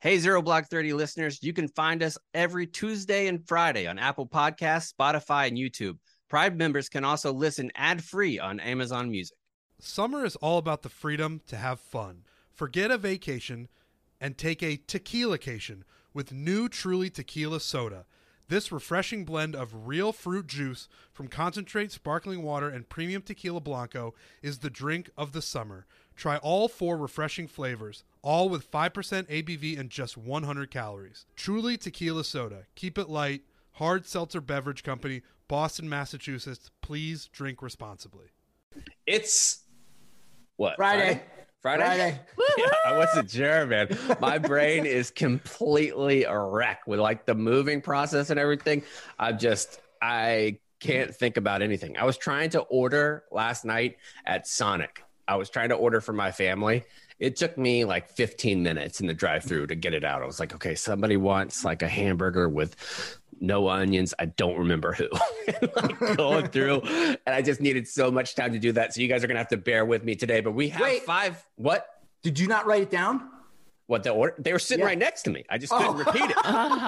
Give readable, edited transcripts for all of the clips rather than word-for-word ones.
Hey, Zero Block 30 listeners, you can find us every Tuesday and Friday on Apple Podcasts, Spotify, and YouTube. Pride members can also listen ad-free on Amazon Music. Summer is all about the freedom to have fun. Forget a vacation and take a tequila-cation with new Truly Tequila Soda. This refreshing blend of real fruit juice from concentrate sparkling water and premium tequila blanco is the drink of the summer. Try all 4 refreshing flavors, all with 5% ABV and just 100 calories. Truly Tequila Soda. Keep it light. Hard Seltzer Beverage Company, Boston, Massachusetts. Please drink responsibly. It's what? Friday. Yeah, I wasn't sure, man. My brain is completely a wreck with like the moving process and everything. I can't think about anything. I was trying to order last night at Sonic. I was trying to order for my family. It took me like 15 minutes in the drive-thru to get it out. I was like, okay, somebody wants like a hamburger with no onions. I don't remember who. Like going through, and I just needed so much time to do that. So you guys are going to have to bear with me today. But we have 5. What? Did you not write it down? What, the order? They were sitting right next to me. I just couldn't repeat it.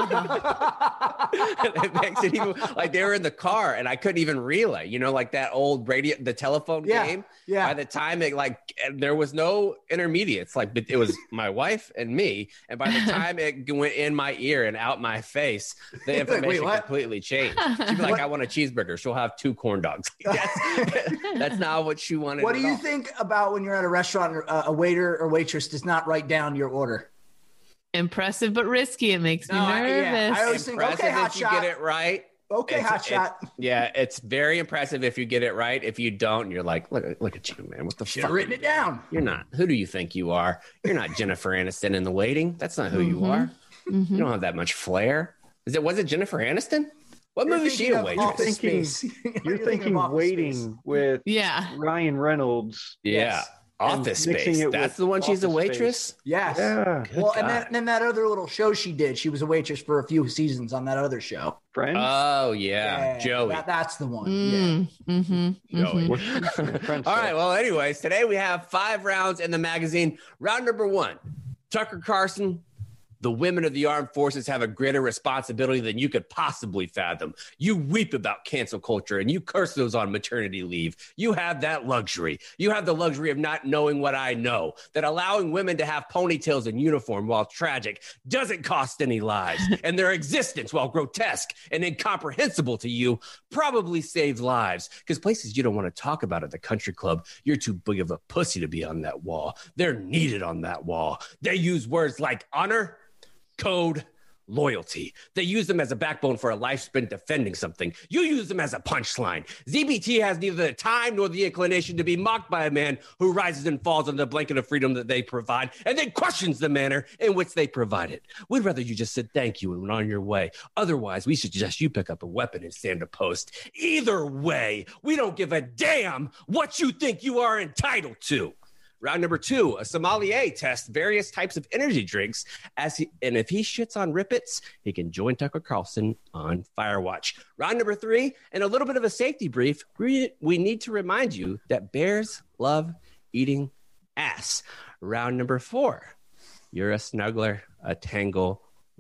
It makes it even like they were in the car and I couldn't even relay, you know, like that old radio, the telephone game. Yeah. By the time it there was no intermediates, like it was my wife and me. And by the time it went in my ear and out my face, the information completely changed. She'd be like, I want a cheeseburger. She'll have 2 corn dogs. That's not what she wanted. What do you think about when you're at a restaurant, a waiter or waitress does not write down your order? Impressive but risky. It makes me nervous. I always think, okay, hot shot. You get it right. Okay, hot shot. It's very impressive if you get it right. If you don't, you're like, look at you, man. What the fuck? Written it down. You're not. Who do you think you are? You're not Jennifer Aniston in The Waiting. That's not who you are. You don't have that much flair. Was it Jennifer Aniston? What movie is she a waitress? You're thinking Waiting with Ryan Reynolds. Yeah. Yes. Office Space. That's the one she's a waitress? Space. Yes. Yeah. Well, and then that other little show she did, she was a waitress for a few seasons on that other show. Friends? Oh, yeah. Joey. That's the one. Joey. All right. Well, anyways, today we have 5 rounds in the magazine. Round number 1, Tucker Carlson. The women of the armed forces have a greater responsibility than you could possibly fathom. You weep about cancel culture and you curse those on maternity leave. You have that luxury. You have the luxury of not knowing what I know, that allowing women to have ponytails in uniform, while tragic, doesn't cost any lives. And their existence, while grotesque and incomprehensible to you, probably saves lives. Because places you don't want to talk about at the country club, you're too big of a pussy to be on that wall. They're needed on that wall. They use words like honor, code, loyalty. They use them as a backbone for a life spent defending something. You use them as a punchline. ZBT has neither the time nor the inclination to be mocked by a man who rises and falls on the blanket of freedom that they provide and then questions the manner in which they provide it. We'd rather you just said thank you and went on your way. Otherwise, we suggest you pick up a weapon and stand a post. Either way, we don't give a damn what you think you are entitled to. Round number 2, a sommelier tests various types of energy drinks, and if he shits on Rippets, he can join Tucker Carlson on Firewatch. Round number 3, and a little bit of a safety brief, we need to remind you that bears love eating ass. Round number 4, you're a snuggler, a tangler,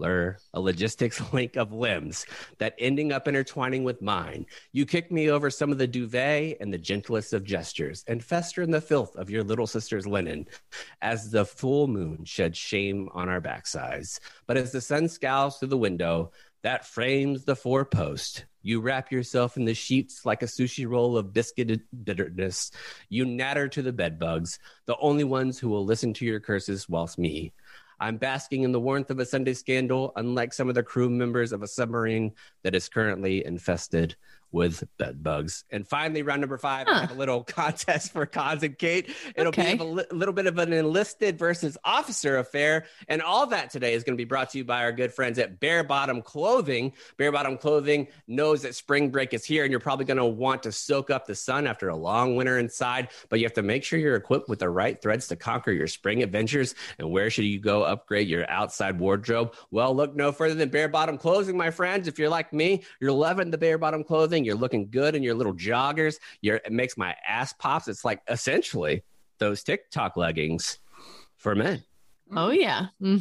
a logistics link of limbs that ending up intertwining with mine. You kick me over some of the duvet and the gentlest of gestures and fester in the filth of your little sister's linen as the full moon sheds shame on our backsides. But as the sun scowls through the window that frames the 4-post, you wrap yourself in the sheets like a sushi roll of biscuited bitterness. You natter to the bedbugs, the only ones who will listen to your curses whilst me. I'm basking in the warmth of a Sunday scandal, unlike some of the crew members of a submarine that is currently infested with bed bugs. And finally, round number 5, I have a little contest for Cons and Kate. It'll be a little bit of an enlisted versus officer affair. And all that today is going to be brought to you by our good friends at Bare Bottom Clothing. Bare Bottom Clothing knows that spring break is here, and you're probably going to want to soak up the sun after a long winter inside, but you have to make sure you're equipped with the right threads to conquer your spring adventures. And where should you go upgrade your outside wardrobe? Well, look no further than Bare Bottom Clothing, my friends. If you're like me, you're loving the Bare Bottom Clothing. You're looking good in your little joggers. It makes my ass pops. It's like essentially those TikTok leggings for men. Oh, yeah. Mm-hmm.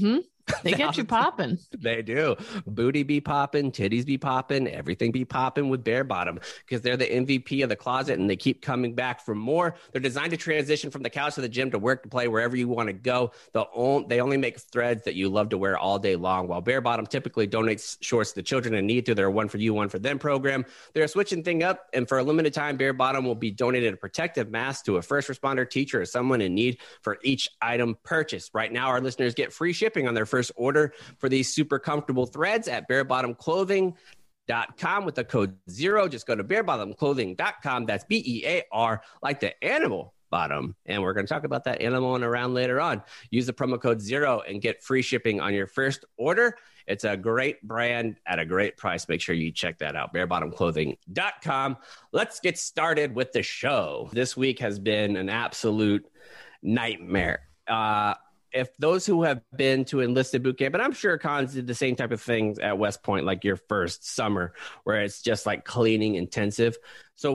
They get you popping. They do. Booty be popping, titties be popping, everything be popping with Bare Bottom because they're the MVP of the closet and they keep coming back for more. They're designed to transition from the couch to the gym to work to play wherever you want to go. They only make threads that you love to wear all day long. While Bare Bottom typically donates shorts to children in need through their One For You, One For Them program, they're switching thing up, and for a limited time, Bare Bottom will be donated a protective mask to a first responder, teacher, or someone in need for each item purchased. Right now, our listeners get free shipping on their first order for these super comfortable threads at barebottomclothing.com with the code 0. Just go to barebottomclothing.com. That's BEAR, like the animal bottom. And we're going to talk about that animal in a round later on. Use the promo code 0 and get free shipping on your first order. It's a great brand at a great price. Make sure you check that out, barebottomclothing.com. Let's get started with the show. This week has been an absolute nightmare. If those who have been to enlisted boot camp, and I'm sure Cons did the same type of things at West Point, like your first summer, where it's just like cleaning intensive. So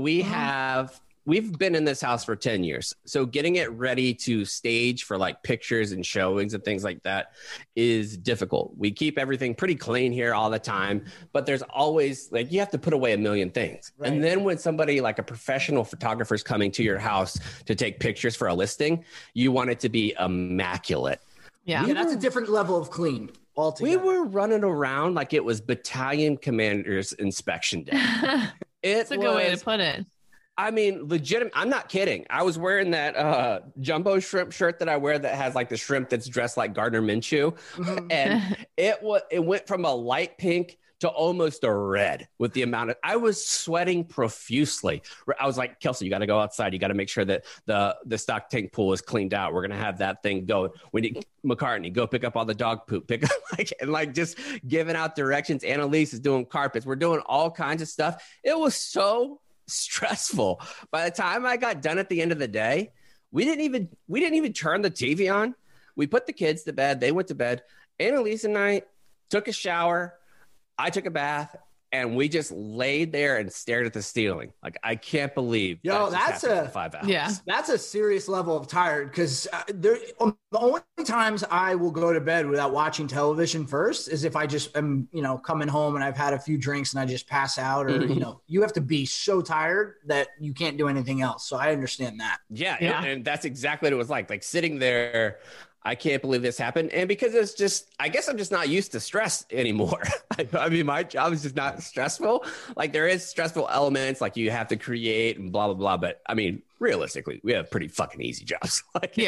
we've been in this house for 10 years. So getting it ready to stage for like pictures and showings and things like that is difficult. We keep everything pretty clean here all the time, but there's always like, you have to put away a million things. Right. And then when somebody like a professional photographer is coming to your house to take pictures for a listing, you want it to be immaculate. Yeah, that's a different level of clean. Altogether. We were running around like it was battalion commander's inspection day. It's a good way to put it. I mean, legitimate. I'm not kidding. I was wearing that jumbo shrimp shirt that I wear that has like the shrimp that's dressed like Gardner Minshew. Mm-hmm. And it went from a light pink to almost a red with the amount of, I was sweating profusely. I was like, Kelsey, you got to go outside. You got to make sure that the stock tank pool is cleaned out. We're going to have that thing go. We need McCartney, go pick up all the dog poop, just giving out directions. Annalise is doing carpets. We're doing all kinds of stuff. It was so stressful. By the time I got done at the end of the day, we didn't even turn the TV on. We put the kids to bed. They went to bed. Annalise and I took a shower. I took a bath, and we just laid there and stared at the ceiling. Like, I can't believe that's for 5 hours. Yeah, that's a serious level of tired because the only times I will go to bed without watching television first is if I just am, coming home and I've had a few drinks and I just pass out, or you have to be so tired that you can't do anything else. So I understand that. Yeah. And that's exactly what it was like sitting there. I can't believe this happened. And because it's just, I guess I'm just not used to stress anymore. I mean, my job is just not stressful. Like, there is stressful elements, like you have to create and blah, blah, blah. But I mean, realistically, we have pretty fucking easy jobs. It's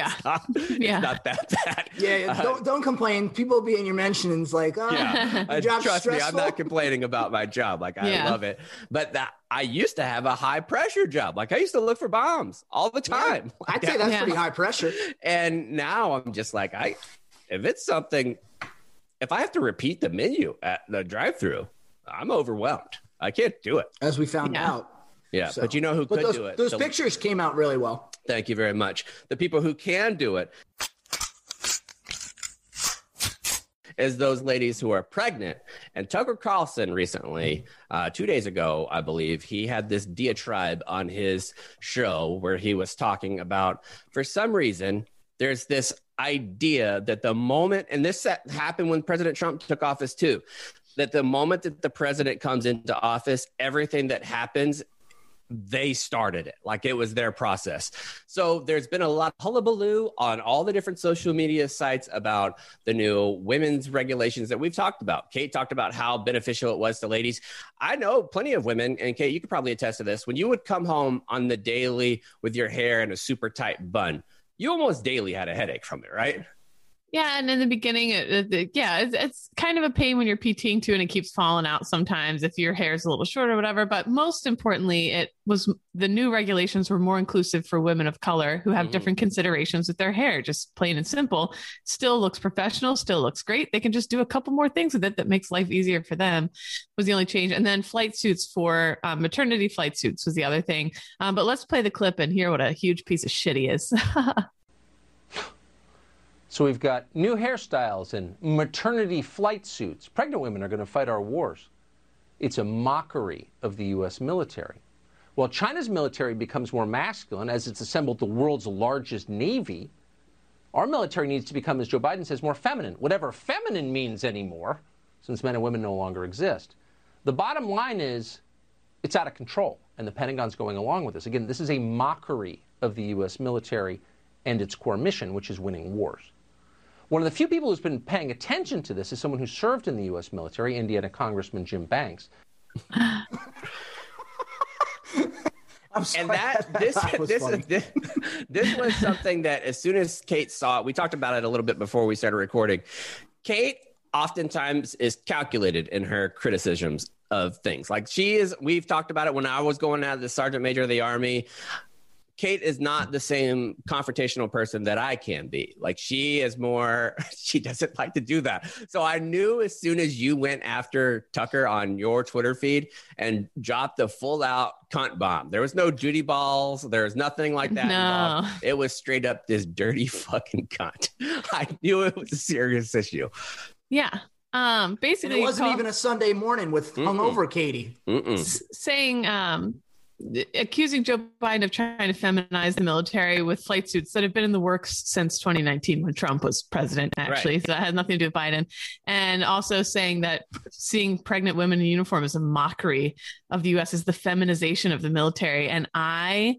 not that bad. Yeah. Don't complain. People will be in your mentions like, your job's trust stressful. me, I'm not complaining about my job. Like, I love it. But I used to have a high pressure job. Like, I used to look for bombs all the time. Yeah. I'd say that's pretty high pressure. And now I'm just like, if it's something, if I have to repeat the menu at the drive-thru, I'm overwhelmed. I can't do it. As we found out. Yeah, so, but you know who could do it? Those pictures came out really well. Thank you very much. The people who can do it is those ladies who are pregnant. And Tucker Carlson recently, 2 days ago, I believe, he had this diatribe on his show where he was talking about, for some reason, there's this idea that the moment, and this happened when President Trump took office too, that the moment that the president comes into office, everything that happens, they started it. Like, it was their process. So there's been a lot of hullabaloo on all the different social media sites about the new women's regulations that we've talked about. Kate talked about how beneficial it was to ladies. I know plenty of women, and Kate, you could probably attest to this. When you would come home on the daily with your hair in a super tight bun, you almost daily had a headache from it, right? Yeah, and in the beginning, it's kind of a pain when you're PTing too, and it keeps falling out sometimes if your hair is a little short or whatever. But most importantly, the new regulations were more inclusive for women of color who have different considerations with their hair. Just plain and simple, still looks professional, still looks great. They can just do a couple more things with it that makes life easier for them. Was the only change. And then flight suits for maternity flight suits was the other thing. But let's play the clip and hear what a huge piece of shit he is. So we've got new hairstyles and maternity flight suits. Pregnant women are going to fight our wars. It's a mockery of the U.S. military. While China's military becomes more masculine as it's assembled the world's largest navy, Our military needs to become, as Joe Biden says, more feminine, whatever feminine means anymore, since men and women no longer exist. The bottom line is it's out of control, and the Pentagon's going along with this. Again, this is a mockery of the U.S. military and its core mission, which is winning wars. One of the few people who's been paying attention to this is someone who served in the U.S. military, Indiana Congressman Jim Banks. I'm sorry, And this was something that as soon as Kate saw it, we talked about it a little bit before we started recording. Kate oftentimes is calculated in her criticisms of things. Like we've talked about it when I was going out as the Sergeant Major of the Army. Kate is not the same confrontational person that I can be. Like she doesn't like to do that. So I knew as soon as you went after Tucker on your Twitter feed and dropped the full out cunt bomb, there was no duty balls. There was nothing like that involved. It was straight up this dirty fucking cunt. I knew it was a serious issue. Yeah. Basically, and it wasn't even a Sunday morning with hungover Katie saying, accusing Joe Biden of trying to feminize the military with flight suits that have been in the works since 2019 when Trump was president, actually. Right. So that had nothing to do with Biden. And also saying that seeing pregnant women in uniform is a mockery of the U.S. is the feminization of the military. And my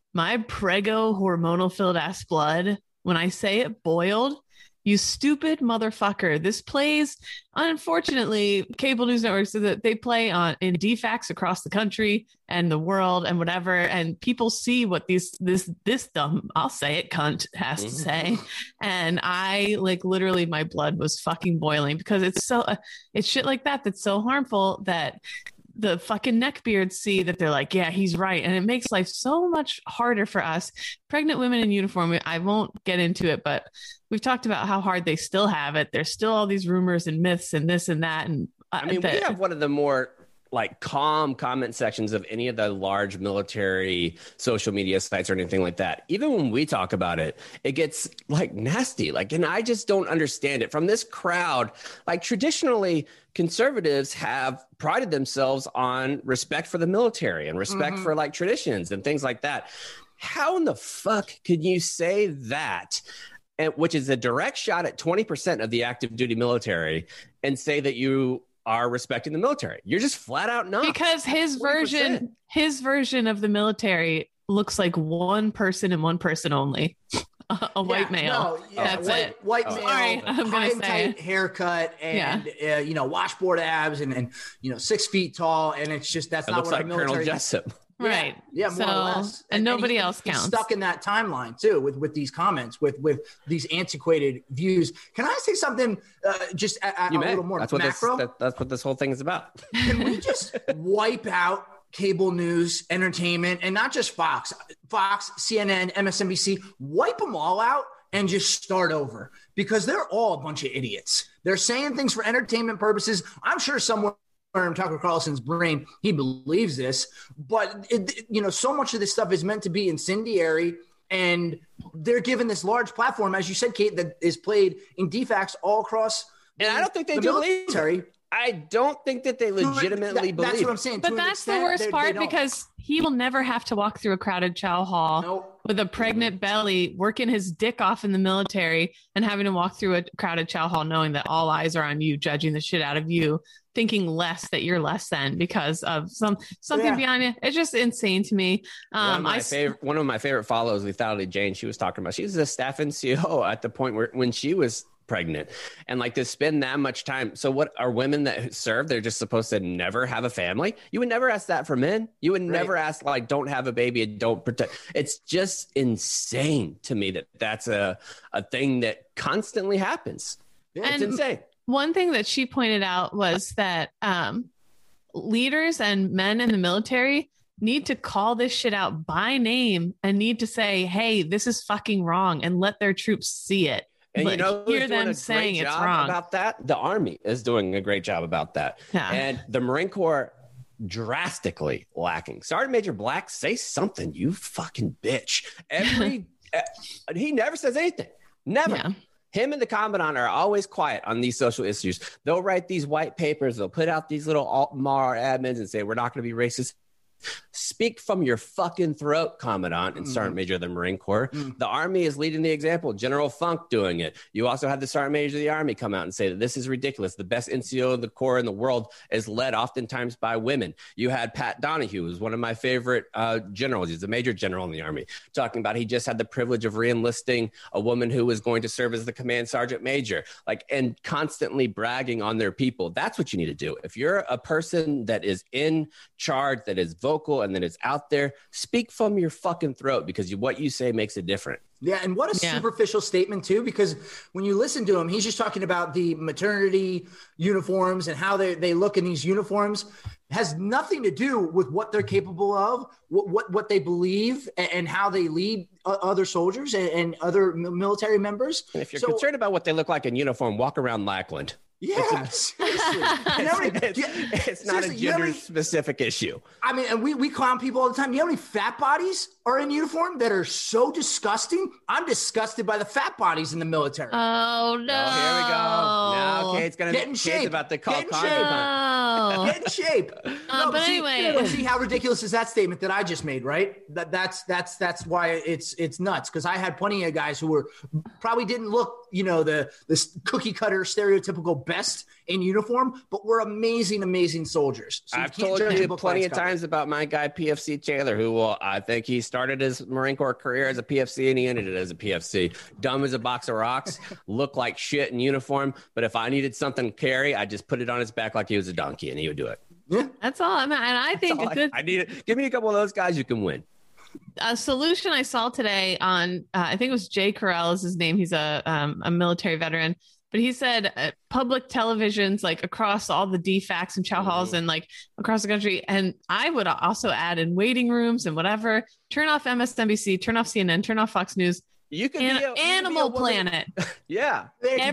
prego hormonal filled ass blood, when I say it boiled, you stupid motherfucker. This plays, unfortunately, cable news networks, so that they play in DFAX across the country and the world and whatever. And people see what this dumb, I'll say it, cunt has to say. And I literally my blood was fucking boiling because it's shit like that that's so harmful that the fucking neckbeards see that they're like, yeah, he's right. And it makes life so much harder for us. Pregnant women in uniform, I won't get into it, but we've talked about how hard they still have it. There's still all these rumors and myths and this and that. And we have one of the more calm comment sections of any of the large military social media sites or anything like that. Even when we talk about it, it gets nasty. And I just don't understand it from this crowd. Traditionally, conservatives have prided themselves on respect for the military and respect for traditions and things like that. How in the fuck could you say that? Which is a direct shot at 20% of the active duty military, and say that you are respecting the military. You're just flat out not. Because his version of the military looks like one person and one person only. A white male. That's it. White male, sorry, I'm high gonna and say tight haircut, and washboard abs, and 6 feet tall, and it's just that's it not looks what like our military. Colonel Jessup. Right. Yeah, more or less. And nobody else counts. He's stuck in that timeline too with these comments, with these antiquated views. Can I say something just a little more macro? That's what this whole thing is about. Can we just wipe out cable news, entertainment, and not just Fox, CNN, MSNBC, wipe them all out and just start over? Because they're all a bunch of idiots. They're saying things for entertainment purposes. I'm sure somewhere in Tucker Carlson's brain, he believes this, but so much of this stuff is meant to be incendiary, and they're given this large platform, as you said, Kate, that is played in DFAX all across. And I don't think they do military. I don't think that they legitimately believe. That's what I'm saying. But that's the worst part, because he will never have to walk through a crowded chow hall with a pregnant belly, working his dick off in the military, and having to walk through a crowded chow hall knowing that all eyes are on you, judging the shit out of you, thinking that you're less than because of something behind it. It's just insane to me. One of my favorite follows, Lethality Jane, she was talking about, she was a staff NCO at the point when she was pregnant, and to spend that much time. So what are women that serve? They're just supposed to never have a family? You would never ask that for men. You would never ask don't have a baby and don't protect. It's just insane to me that that's a thing that constantly happens. It's insane. One thing that she pointed out was that leaders and men in the military need to call this shit out by name and need to say, hey, this is fucking wrong, and let their troops see it. And hear them saying it's wrong about that. The Army is doing a great job about that. Yeah. And the Marine Corps drastically lacking. Sergeant Major Black, say something, you fucking bitch. He never says anything. Never. Yeah. Him and the Commandant are always quiet on these social issues. They'll write these white papers. They'll put out these little alt-mar admins and say, we're not going to be racist. Speak from your fucking throat, Commandant and Sergeant Major of the Marine Corps. The Army is leading the example. General Funk doing it. You also had the Sergeant Major of the Army come out and say that this is ridiculous. The best NCO of the Corps in the world is led oftentimes by women. You had Pat Donahue, who's one of my favorite generals. He's a major general in the Army, talking about he just had the privilege of re-enlisting a woman who was going to serve as the command sergeant major, and constantly bragging on their people. That's what you need to do. If you're a person that is in charge, that is vocal, and that is out there, speak from your fucking throat, because what you say makes a difference. Yeah, and what a superficial statement, too, because when you listen to him, he's just talking about the maternity uniforms and how they look in these uniforms. It has nothing to do with what they're capable of, what they believe, and how they lead other soldiers and other military members. And if you're concerned about what they look like in uniform, walk around Lackland. Yeah, seriously. It's not a gender-specific issue. I mean, and we clown people all the time. You know how many fat bodies are in uniform that are so disgusting? I'm disgusted by the fat bodies in the military. Oh, no. Oh, here we go. Now Kate's going to get in shape. About the Get in shape. But anyway. See how ridiculous is that statement that I just made, right? That's why it's nuts, because I had plenty of guys who probably didn't look, the cookie cutter stereotypical best in uniform, but we're amazing soldiers. So I've told you plenty of times about my guy PFC Taylor, who I think he started his Marine Corps career as a PFC and he ended it as a PFC. Dumb as a box of rocks, looked like shit in uniform, but if I needed something to carry, I just put it on his back like he was a donkey and he would do it. Yeah, that's all. And I think I need it. Give me a couple of those guys, you can win. A solution I saw today on I think it was Jay Carell is his name. He's a military veteran. But he said public televisions, across all the DFACs and chow halls and across the country. And I would also add in waiting rooms and whatever, turn off MSNBC, turn off CNN, turn off Fox News. You can be Animal Planet. Yeah.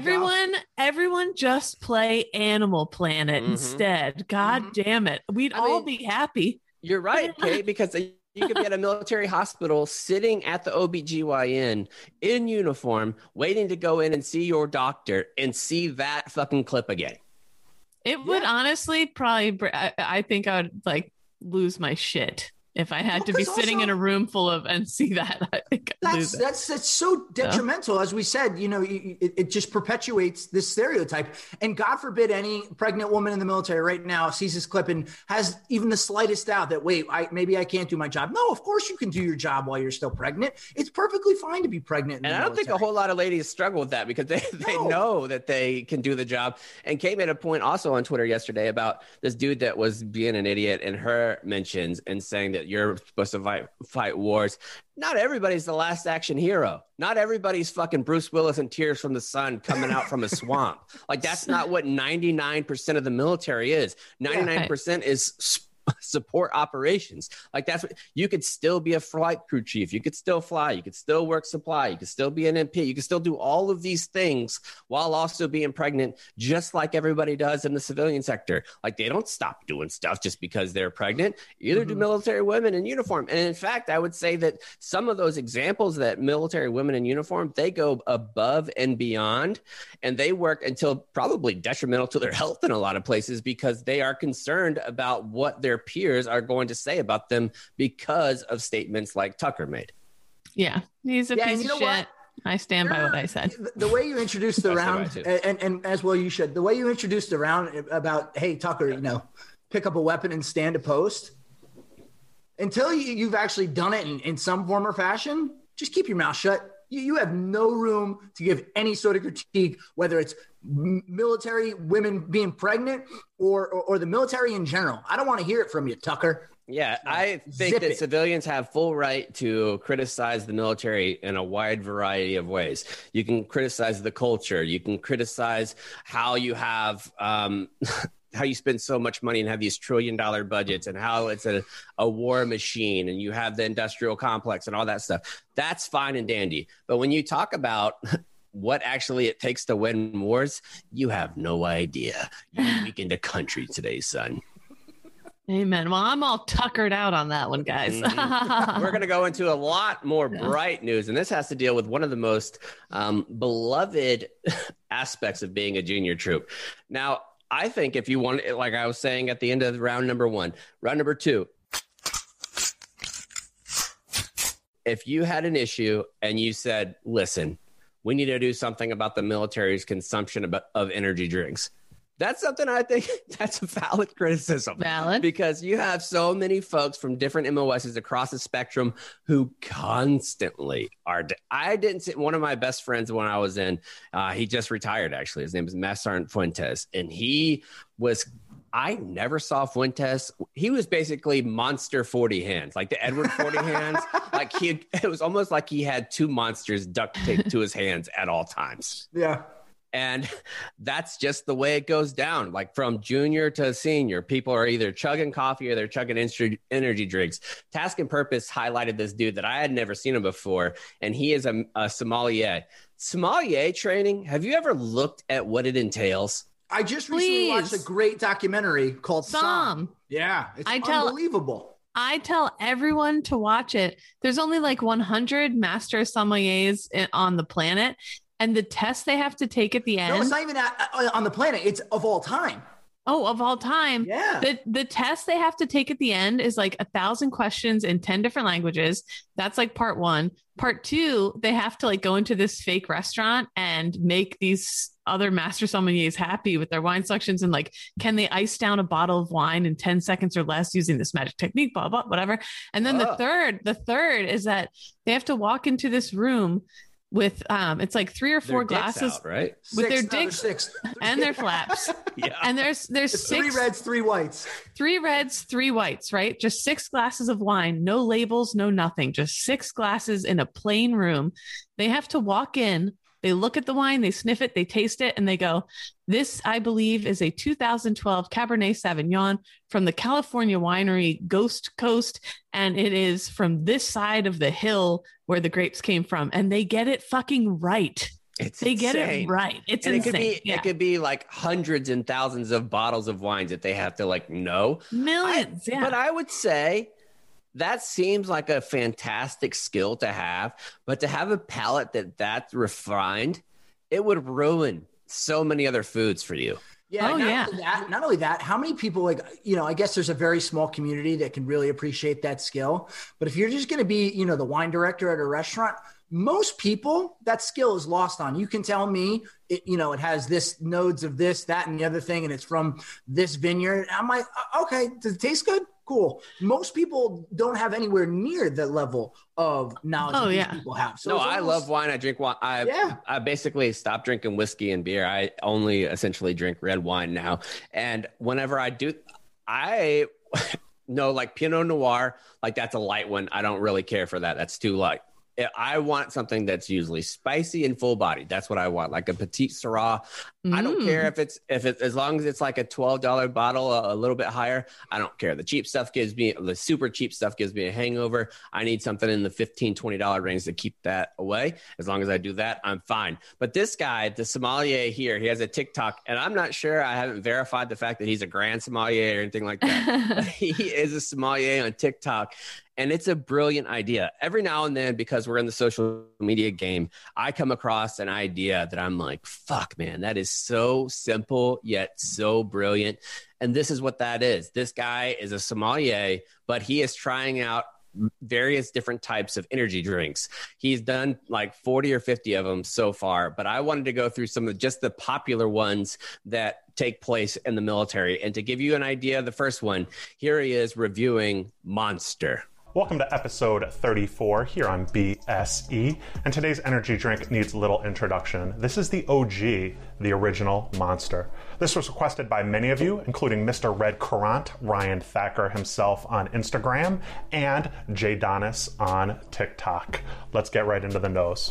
Everyone just play Animal Planet instead. God damn it. We'd all be happy. You're right, Kate, because you could be at a military hospital sitting at the OBGYN in uniform, waiting to go in and see your doctor and see that fucking clip again. It would honestly probably, I think I would lose my shit if I had to be sitting in a room full of and see that. I think that's so detrimental. As we said, it just perpetuates this stereotype. And God forbid any pregnant woman in the military right now sees this clip and has even the slightest doubt that, maybe I can't do my job. No, of course you can do your job while you're still pregnant. It's perfectly fine to be pregnant. And I don't think a whole lot of ladies struggle with that because they know that they can do the job. And Kate made a point also on Twitter yesterday about this dude that was being an idiot in her mentions and saying that you're supposed to fight wars. Not everybody's the Last Action Hero. Not everybody's fucking Bruce Willis and Tears from the Sun coming out from a swamp. That's not what 99% of the military is. 99% is support operations. That's what you could still be a flight crew chief. You could still fly. You could still work supply. You could still be an MP. You could still do all of these things while also being pregnant, just like everybody does in the civilian sector. They don't stop doing stuff just because they're pregnant. Either do military women in uniform. And in fact, I would say that some of those examples that military women in uniform, they go above and beyond, and they work until probably detrimental to their health in a lot of places because they are concerned about what their peers are going to say about them because of statements like Tucker made. Yeah, he's a piece of shit. What? I stand by what I said. The way you introduced the round, and as well you should, the way you introduced the round about, hey, Tucker, pick up a weapon and stand a post. Until you've actually done it in some form or fashion, just keep your mouth shut. You have no room to give any sort of critique, whether it's military women being pregnant or the military in general. I don't want to hear it from you, Tucker. Yeah, I think that civilians have full right to criticize the military in a wide variety of ways. You can criticize the culture. You can criticize how you have how you spend so much money and have these $1 trillion budgets and how it's a war machine and you have the industrial complex and all that stuff. That's fine and dandy. But when you talk about what actually it takes to win wars, you have no idea. You weakened a country today, son. Amen. Well, I'm all tuckered out on that one, guys. We're going to go into a lot more bright news, and this has to deal with one of the most beloved aspects of being a junior troop. Now, I think if you want, like I was saying at the end of round number 1, round number 2, if you had an issue and you said, listen, we need to do something about the military's consumption of energy drinks. That's something I think that's a valid criticism. Valid. Because you have so many folks from different MOSs across the spectrum who constantly are. I didn't see one of my best friends when I was in, he just retired, actually. His name is Massart Fuentes. And I never saw Fuentes. He was basically Monster 40 hands, like the Edward 40 hands. Like it was almost like he had two monsters duct taped to his hands at all times. Yeah. And that's just the way it goes down. Like from junior to senior, people are either chugging coffee or they're chugging energy drinks. Task and Purpose highlighted this dude that I had never seen him before, and he is a sommelier. Sommelier training, have you ever looked at what it entails? I just recently watched a great documentary called Somm. Yeah, it's unbelievable. I tell everyone to watch it. There's only like 100 master sommeliers on the planet. And the test they have to take at the end. No, it's not even on the planet. It's of all time. Oh, of all time. Yeah. The test they have to take at the end is like 1,000 questions in 10 different languages. That's like part one. Part two, they have to like go into this fake restaurant and make these other master sommeliers happy with their wine selections. And like, can they ice down a bottle of wine in 10 seconds or less using this magic technique, blah, blah, whatever. And then the third is that they have to walk into this room with it's like 3 or 4 glasses out, right? With their dicks and their flaps. Yeah. And there's 6 3 reds, 3 whites. 3 reds, 3 whites, right? Just 6 glasses of wine, no labels, no nothing, just 6 glasses in a plain room. They have to walk in, they look at the wine, they sniff it, they taste it, and they go, this, I believe, is a 2012 Cabernet Sauvignon from the California winery Ghost Coast, and it is from this side of the hill where the grapes came from. And they get it fucking right. They get it right. It's insane. It could be like hundreds and thousands of bottles of wines that they have to like know. Millions, But I would say that seems like a fantastic skill to have. But to have a palate that's refined, it would ruin so many other foods for you. Yeah. Not only that, how many people I guess there's a very small community that can really appreciate that skill. But if you're just going to be, the wine director at a restaurant, most people, that skill is lost on. You can tell me, it has this nodes of this, that, and the other thing, and it's from this vineyard. I'm like, okay, does it taste good? Cool. Most people don't have anywhere near the level of knowledge these people have. So I love wine. I drink wine. I basically stopped drinking whiskey and beer. I only essentially drink red wine now. And whenever I do, I know like Pinot Noir, like that's a light one. I don't really care for that. That's too light. I want something that's usually spicy and full bodied. That's what I want, like a Petite Syrah. I don't care if it's as long as it's like a $12 bottle, a little bit higher. I don't care. The super cheap stuff gives me a hangover. I need something in the $15, $20 range to keep that away. As long as I do that, I'm fine. But this guy, the sommelier here, he has a TikTok, and I'm not sure. I haven't verified the fact that he's a grand sommelier or anything like that. But he is a sommelier on TikTok. And it's a brilliant idea. Every now and then, because we're in the social media game, I come across an idea that I'm like, fuck, man, that is so simple, yet so brilliant. And this is what that is. This guy is a sommelier, but he is trying out various different types of energy drinks. He's done like 40 or 50 of them so far, but I wanted to go through some of just the popular ones that take place in the military. And to give you an idea, the first one, here he is reviewing Monster. Welcome to episode 34 here on BSE, and today's energy drink needs little introduction. This is the OG, the original Monster. This was requested by many of you, including Mr. Red Courant, Ryan Thacker himself on Instagram, and Jay Donis on TikTok. Let's get right into the nose.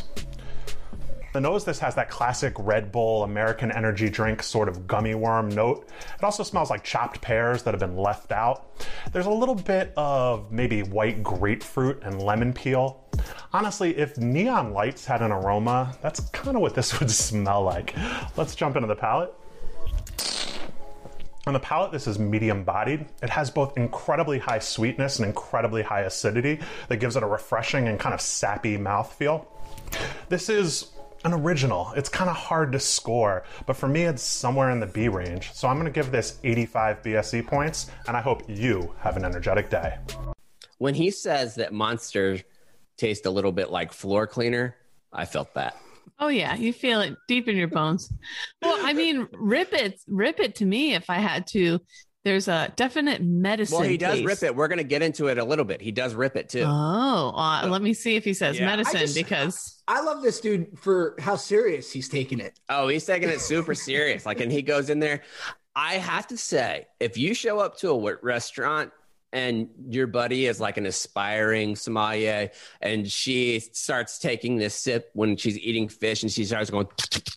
The nose, this has that classic Red Bull American energy drink sort of gummy worm note. It also smells like chopped pears that have been left out. There's a little bit of maybe white grapefruit and lemon peel. Honestly, if neon lights had an aroma, that's kind of what this would smell like. Let's jump into the palate. On the palate, this is medium bodied. It has both incredibly high sweetness and incredibly high acidity that gives it a refreshing and kind of sappy mouthfeel. This is an original. It's kind of hard to score, but for me, it's somewhere in the B range. So I'm going to give this 85 BSE points, and I hope you have an energetic day. When he says that Monster taste a little bit like floor cleaner. I felt that. Oh yeah, you feel it deep in your bones. Well, I mean, rip it to me if I had to. There's a definite medicine. Well, he does taste. rip it. We're going to get into it a little bit. He does rip it too. Oh, let me see if he says medicine because I love this dude for how serious he's taking it. Oh, he's taking it super serious. Like, and he goes in there. I have to say, if you show up to a restaurant and your buddy is like an aspiring sommelier and she starts taking this sip when she's eating fish and she starts going,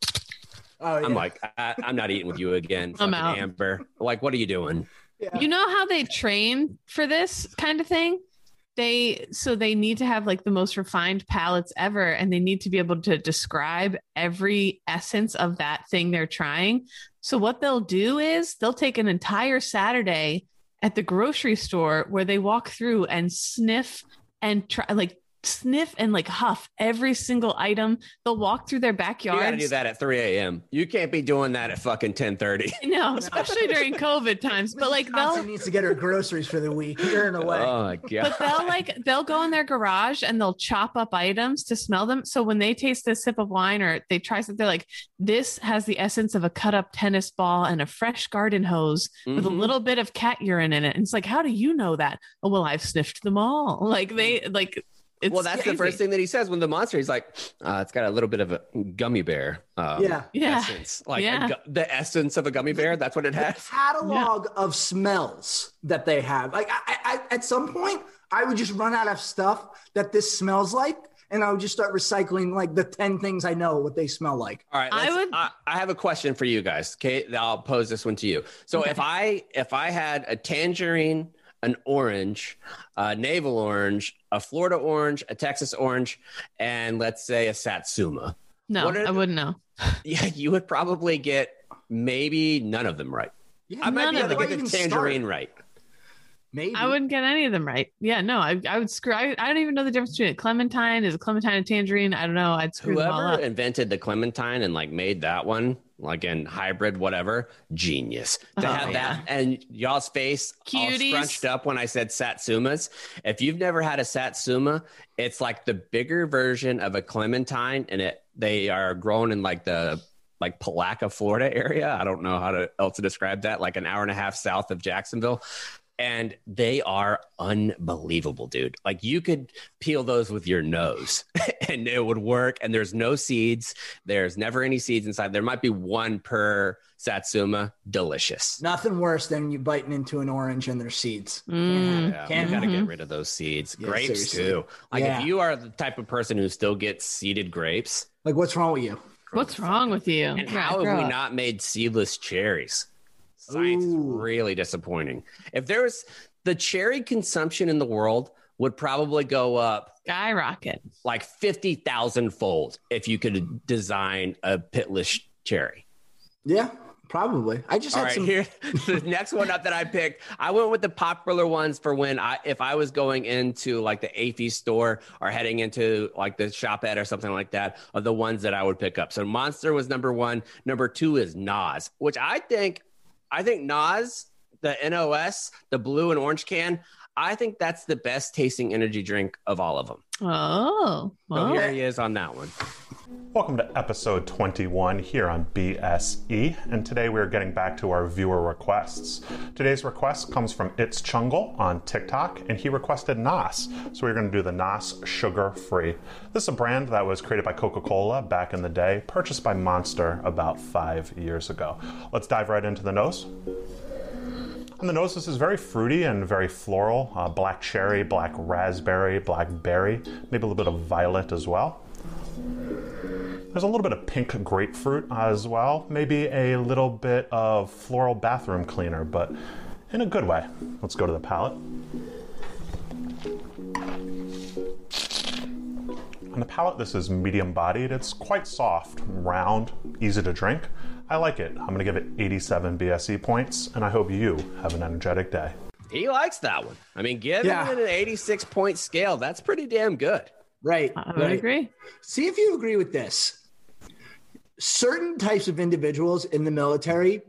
I'm like, I'm not eating with you again. I'm out. Amber. Like, what are you doing? Yeah. You know how they train for this kind of thing? They need to have like the most refined palates ever, and they need to be able to describe every essence of that thing they're trying. So what they'll do is they'll take an entire Saturday at the grocery store where they walk through and sniff and try, like sniff and like huff every single item. They'll walk through their backyards. You got to do that at 3 a.m. You can't be doing that at fucking 10:30. No, especially during COVID times. But like Thompson needs to get her groceries for the week. You're in a way. Oh my god! But they'll go in their garage and they'll chop up items to smell them. So when they taste a sip of wine or they try something, they're like, this has the essence of a cut up tennis ball and a fresh garden hose with a little bit of cat urine in it. And it's like, how do you know that? Oh well, I've sniffed them all. Like they like. Well, that's crazy. The first thing that he says when the monster, he's like, it's got a little bit of a gummy bear essence. Like the essence of a gummy bear. That's what it has. The catalog of smells that they have. Like I at some point, I would just run out of stuff that this smells like. And I would just start recycling like the 10 things I know what they smell like. All right. I have a question for you guys. Okay. I'll pose this one to you. So if I had a tangerine, an orange, a navel orange, a Florida orange, a Texas orange, and let's say a Satsuma. No, I wouldn't know. Yeah, you would probably get maybe none of them right. Yeah, I might be able to get the tangerine right. Maybe. I wouldn't get any of them right. Yeah, no, I would screw. I don't even know the difference between a clementine. Is a clementine and tangerine? I don't know. I'd screw them all up. Whoever invented the clementine and like made that one, like in hybrid, whatever, genius. To have that and y'all's face all scrunched up when I said Satsumas. If you've never had a Satsuma, it's like the bigger version of a clementine, and they are grown in like the Palaca, Florida area. I don't know how else to describe that. Like an hour and a half south of Jacksonville. And they are unbelievable, dude. Like you could peel those with your nose and it would work. And there's no seeds. There's never any seeds inside. There might be one per Satsuma. Delicious. Nothing worse than you biting into an orange and there's seeds. You got to get rid of those seeds. Yeah, grapes too. Like if you are the type of person who still gets seeded grapes. Like what's wrong with you? What's wrong with you? And how have we not made seedless cherries? Science is really disappointing. If there was the cherry consumption in the world would probably go up skyrocket like 50,000 fold if you could design a pitless cherry. Yeah, probably. I just had some here. The next one up that I picked, I went with the popular ones for if I was going into like the AFI store or heading into like the Shopette or something like that, are the ones that I would pick up. So Monster was number 1. Number 2 is NOS, which I think NOS, the NOS, the blue and orange can, I think that's the best tasting energy drink of all of them. Oh. So here he is on that one. Welcome to episode 21 here on BSE, and today we're getting back to our viewer requests. Today's request comes from It's Chungle on TikTok, and he requested NOS, so we're going to do the NOS Sugar Free. This is a brand that was created by Coca-Cola back in the day, purchased by Monster about 5 years ago. Let's dive right into the nose. On the nose, this is very fruity and very floral. Black cherry, black raspberry, black berry, maybe a little bit of violet as well. There's a little bit of pink grapefruit as well. Maybe a little bit of floral bathroom cleaner, but in a good way. Let's go to the palate. On the palate, this is medium bodied. It's quite soft, round, easy to drink. I like it. I'm going to give it 87 BSE points, and I hope you have an energetic day. He likes that one. I mean, giving it an 86-point scale, that's pretty damn good. Right. I would agree. See if you agree with this. Certain types of individuals in the military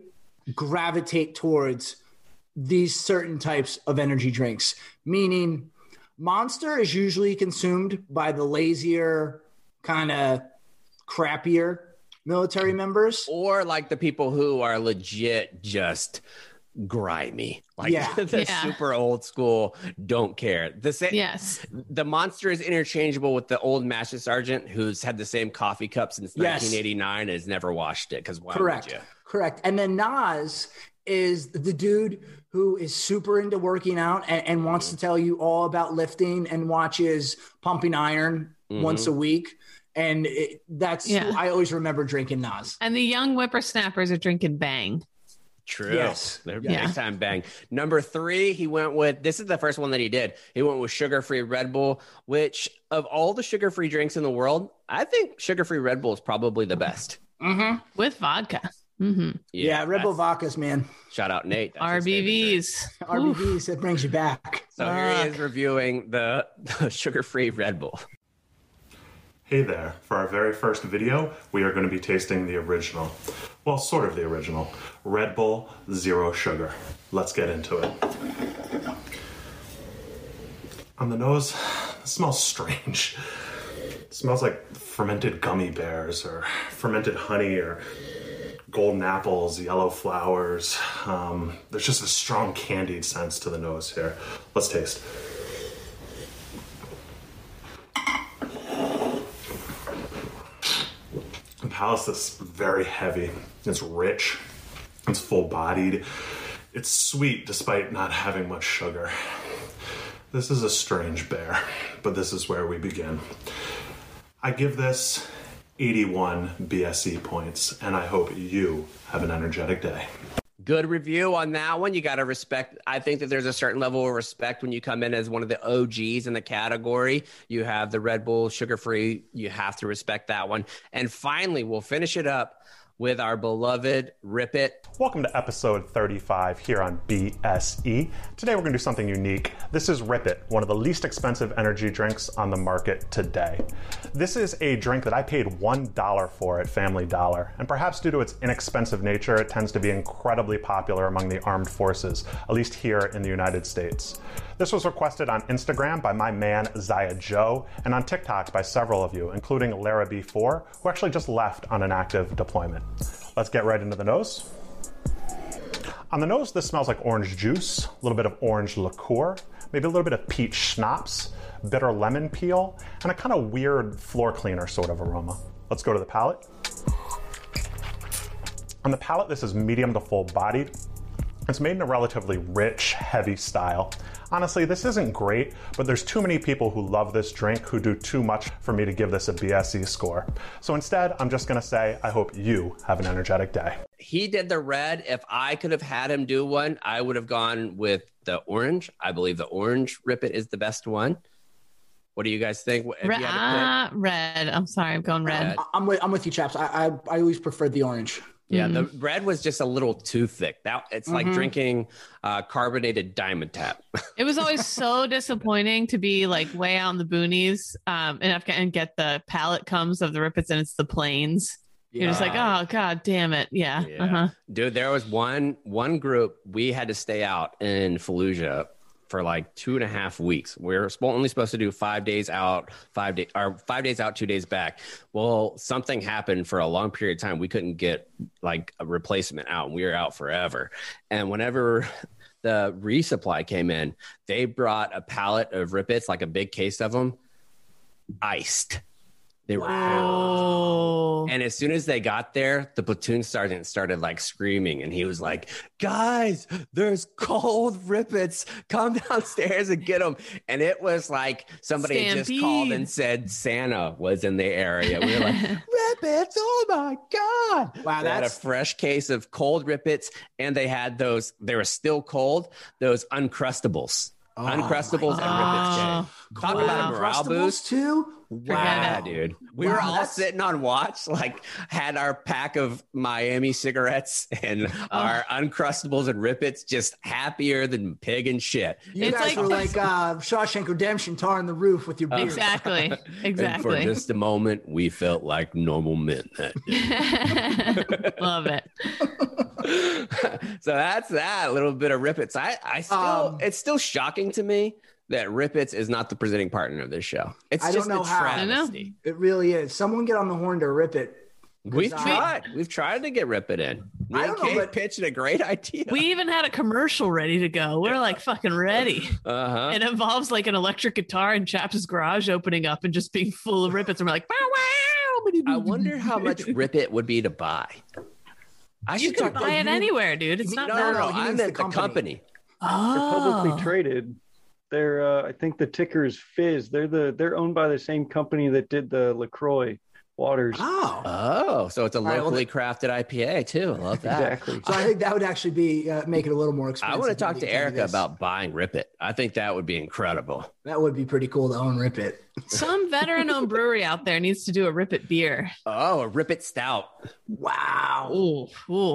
gravitate towards these certain types of energy drinks, meaning Monster is usually consumed by the lazier, kind of crappier military members, or like the people who are legit just grimy, like the super old school, don't care. The Monster is interchangeable with the old Master Sergeant who's had the same coffee cup since 1989 and has never washed it, because why would you? Correct. And then Nas is the dude who is super into working out and wants to tell you all about lifting and watches Pumping Iron once a week. And I always remember drinking Nas. And the young whippersnappers are drinking Bang. True. Yes. They're big time Bang. Number 3, he went with, this is the first one that he did. He went with sugar-free Red Bull, which of all the sugar-free drinks in the world, I think sugar-free Red Bull is probably the best. With vodka. Yeah, Red Bull vodkas, man. Shout out Nate. RBVs. RBVs, it brings you back. So here he is reviewing the sugar-free Red Bull. Hey there, for our very first video, we are going to be tasting the original, well, sort of the original, Red Bull Zero Sugar. Let's get into it. On the nose, it smells strange. It smells like fermented gummy bears or fermented honey or golden apples, yellow flowers. There's just a strong candied sense to the nose here. Let's taste. The palate is very heavy. It's rich. It's full-bodied. It's sweet despite not having much sugar. This is a strange bear, but this is where we begin. I give this 81 BSE points, and I hope you have an energetic day. Good review on that one. You got to respect. I think that there's a certain level of respect when you come in as one of the OGs in the category. You have the Red Bull sugar-free. You have to respect that one. And finally, we'll finish it up with our beloved Rip It. Welcome to episode 35 here on BSE. Today we're going to do something unique. This is Rip It, one of the least expensive energy drinks on the market today. This is a drink that I paid $1 for at Family Dollar, and perhaps due to its inexpensive nature, it tends to be incredibly popular among the armed forces, at least here in the United States. This was requested on Instagram by my man Zaya Joe, and on TikTok by several of you, including Lara B4, who actually just left on an active deployment. Let's get right into the nose. On the nose, this smells like orange juice, a little bit of orange liqueur, maybe a little bit of peach schnapps, bitter lemon peel, and a kind of weird floor cleaner sort of aroma. Let's go to the palate. On the palate, this is medium to full bodied. It's made in a relatively rich, heavy style. Honestly, this isn't great, but there's too many people who love this drink who do too much for me to give this a BSE score. So instead, I'm just gonna say, I hope you have an energetic day. He did the red. If I could have had him do one, I would have gone with the orange. I believe the orange Rip It is the best one. What do you guys think? Red. I'm sorry, I'm going red. I'm with you, chaps. I always preferred the orange. Yeah, the red was just a little too thick. It's like drinking carbonated Diamond Tap. It was always so disappointing to be like way out in the boonies and get the palate comes of the Rip Its and it's the plains. Yeah. You're just like, oh, God damn it. Yeah. Dude, there was one group, we had to stay out in Fallujah for like 2.5 weeks. We're only supposed to do 5 days out, 5 days out, 2 days back. Well, something happened for a long period of time. We couldn't get like a replacement out, and we were out forever. And whenever the resupply came in, they brought a pallet of Rip Its, like a big case of them, iced. They were cold. And as soon as they got there, the platoon sergeant started like screaming, and he was like, guys, there's cold Rip Its. Come downstairs and get them. And it was like somebody had just called and said Santa was in the area. We were like, Rip Its, oh my God. Wow, they had a fresh case of cold Rip Its, and they had those, they were still cold, those Uncrustables. Uncrustables and Rip Its. Talk about a morale boost too. Wow, dude. We were all sitting on watch, like had our pack of Miami cigarettes and our Uncrustables and Rip Its, just happier than pig and shit. You guys were like Shawshank Redemption, tar on the roof with your beer. Exactly. And for just a moment, we felt like normal men that day. Love it. So that's that little bit of Rip Its. I still, it's still shocking to me that Rip Its is not the presenting partner of this show. It's I just don't know a how. travesty. It really is. Someone get on the horn to Rip It. We've tried. We've tried to get Rip It in. Me and Kate pitched a great idea. We even had a commercial ready to go. We're like fucking ready. Uh-huh. It involves like an electric guitar in Chaps' garage opening up and just being full of Rip Its. And we're like, wow, wow. I wonder how much Rip It would be to buy. You can buy it anywhere, dude. It's not that. No. I meant the company. Oh. They're publicly traded. They're I think the ticker is Fizz. They're owned by the same company that did the LaCroix waters. Oh, so it's a locally crafted IPA too. I love that. Exactly. So I think that would actually be make it a little more expensive. I want to talk to Erica about buying Rip It. I think that would be incredible. That would be pretty cool to own Rip It. Some veteran-owned brewery out there needs to do a Rip It beer. Oh, a Rip It Stout. Wow. Ooh.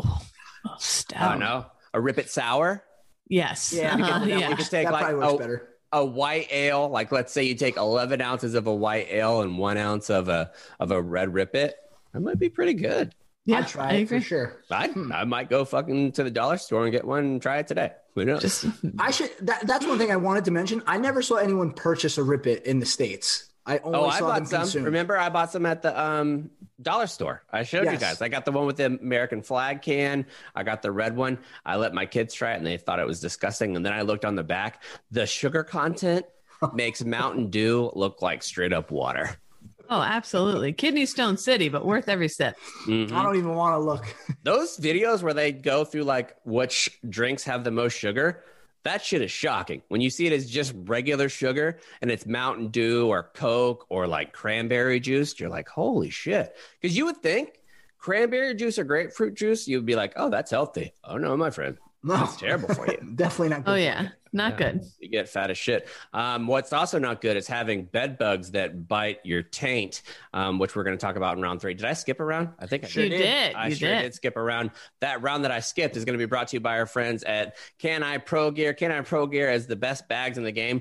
Stout. Oh no, a Rip It Sour. Yes. Yeah. We could take that like probably works better. A white ale, like let's say you take 11 ounces of a white ale and 1 ounce of a red Rip It. That might be pretty good. Yeah, I'd try it for sure. I might go fucking to the dollar store and get one and try it today. Who knows? I should. That's one thing I wanted to mention. I never saw anyone purchase a Rip It in the States. I only saw them some. consumed. Remember, I bought some at the dollar store. I showed you Yes. guys. I got the one with the American flag can. I got the red one. I let my kids try it, and they thought it was disgusting. And then I looked on the back. The sugar content makes Mountain Dew look like straight up water. Oh, absolutely. Kidney Stone City, but worth every sip. Mm-hmm. I don't even want to look. Those videos where they go through like which drinks have the most sugar, that shit is shocking. When you see it as just regular sugar and it's Mountain Dew or Coke or like cranberry juice, you're like, holy shit. Because you would think cranberry juice or grapefruit juice, you'd be like, oh, that's healthy. Oh, no, my friend. No. That's terrible for you. Definitely not good. Oh, yeah. Not good. You get fat as shit. What's also not good is having bed bugs that bite your taint, which we're going to talk about in round 3. Did I skip a round? I think I sure did. I did skip a round. That round that I skipped is going to be brought to you by our friends at Can-I Pro Gear. Can-I Pro Gear is the best bags in the game.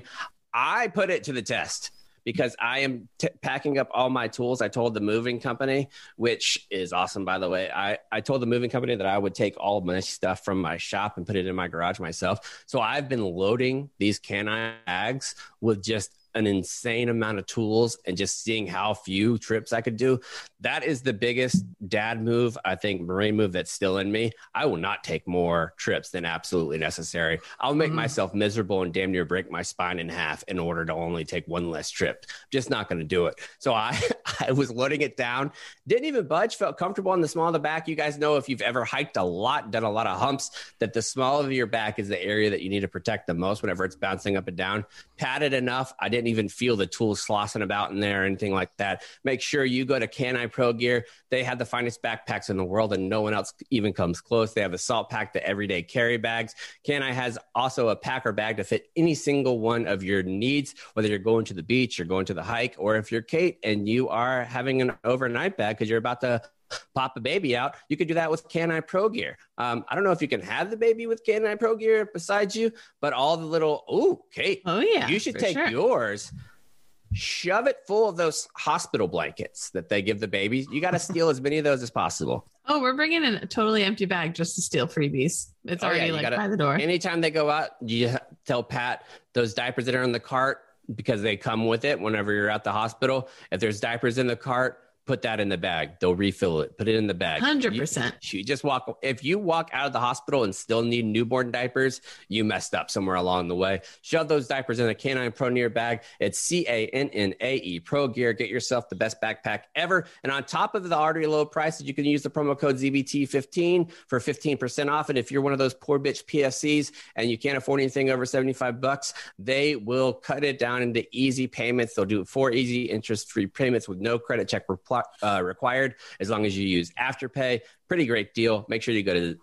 I put it to the test because I am packing up all my tools. I told the moving company, which is awesome, by the way. I told the moving company that I would take all of my stuff from my shop and put it in my garage myself. So I've been loading these Can-I bags with just an insane amount of tools and just seeing how few trips I could do. That is the biggest dad move, I think, marine move that's still in me. I will not take more trips than absolutely necessary. I'll make myself miserable and damn near break my spine in half in order to only take one less trip. Just not going to do it. So I was loading it down, didn't even budge, felt comfortable on the small of the back. You guys know if you've ever hiked a lot, done a lot of humps, that the small of your back is the area that you need to protect the most whenever it's bouncing up and down. Padded enough. I didn't even feel the tools slossing about in there or anything like that. Make sure you go to Can-I Pro Gear. They have the finest backpacks in the world and no one else even comes close. They have the salt pack, the everyday carry bags. Can-I has also a packer bag to fit any single one of your needs, whether you're going to the beach, you're going to the hike, or if you're Kate and you are having an overnight bag because you're about to pop a baby out, you could do that with Can-I Pro Gear. I don't know if you can have the baby with Can-I Pro Gear besides you, but all the little, Kate, you should take yours, shove it full of those hospital blankets that they give the babies. You got to steal as many of those as possible. Oh, we're bringing in a totally empty bag just to steal freebies. It's already by the door. Anytime they go out, you tell Pat those diapers that are in the cart, because they come with it whenever you're at the hospital. If there's diapers in the cart, put that in the bag. They'll refill it. Put it in the bag. 100%. You just walk. If you walk out of the hospital and still need newborn diapers, you messed up somewhere along the way. Shove those diapers in a Can-I Pro Gear bag. It's CANNAE Pro Gear. Get yourself the best backpack ever. And on top of the already low prices, you can use the promo code ZBT15 for 15% off. And if you're one of those poor bitch PFCs and you can't afford anything over $75, they will cut it down into easy payments. They'll do 4 easy interest-free payments with no credit check required, as long as you use Afterpay. Pretty great deal. Make sure you go to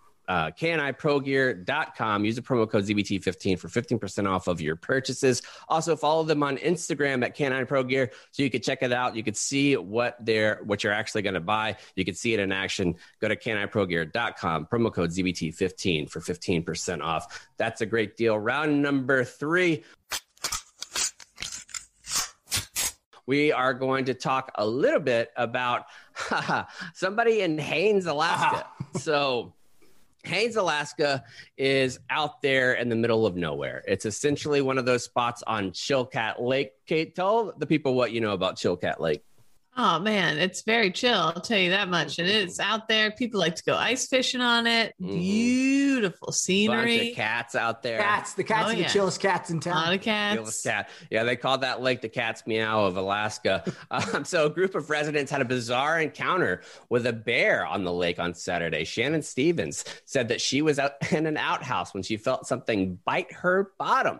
caniprogear.com. Use the promo code ZBT15 for 15% off of your purchases. Also, follow them on Instagram at Can-I Pro Gear so you can check it out. You can see what you're actually going to buy. You can see it in action. Go to caniprogear.com. Promo code ZBT15 for 15% off. That's a great deal. Round number 3. We are going to talk a little bit about somebody in Haines, Alaska. So Haines, Alaska is out there in the middle of nowhere. It's essentially one of those spots on Chilkat Lake. Kate, tell the people what you know about Chilkat Lake. Oh man, it's very chill. I'll tell you that much. And it's out there. People like to go ice fishing on it. Beautiful scenery. Bunch of cats out there. The cats are the chillest cats in A town. lot of cats. Yeah, they call that lake the Cat's Meow of Alaska. So a group of residents had a bizarre encounter with a bear on the lake on Saturday. Shannon Stevens said that she was out in an outhouse when she felt something bite her bottom.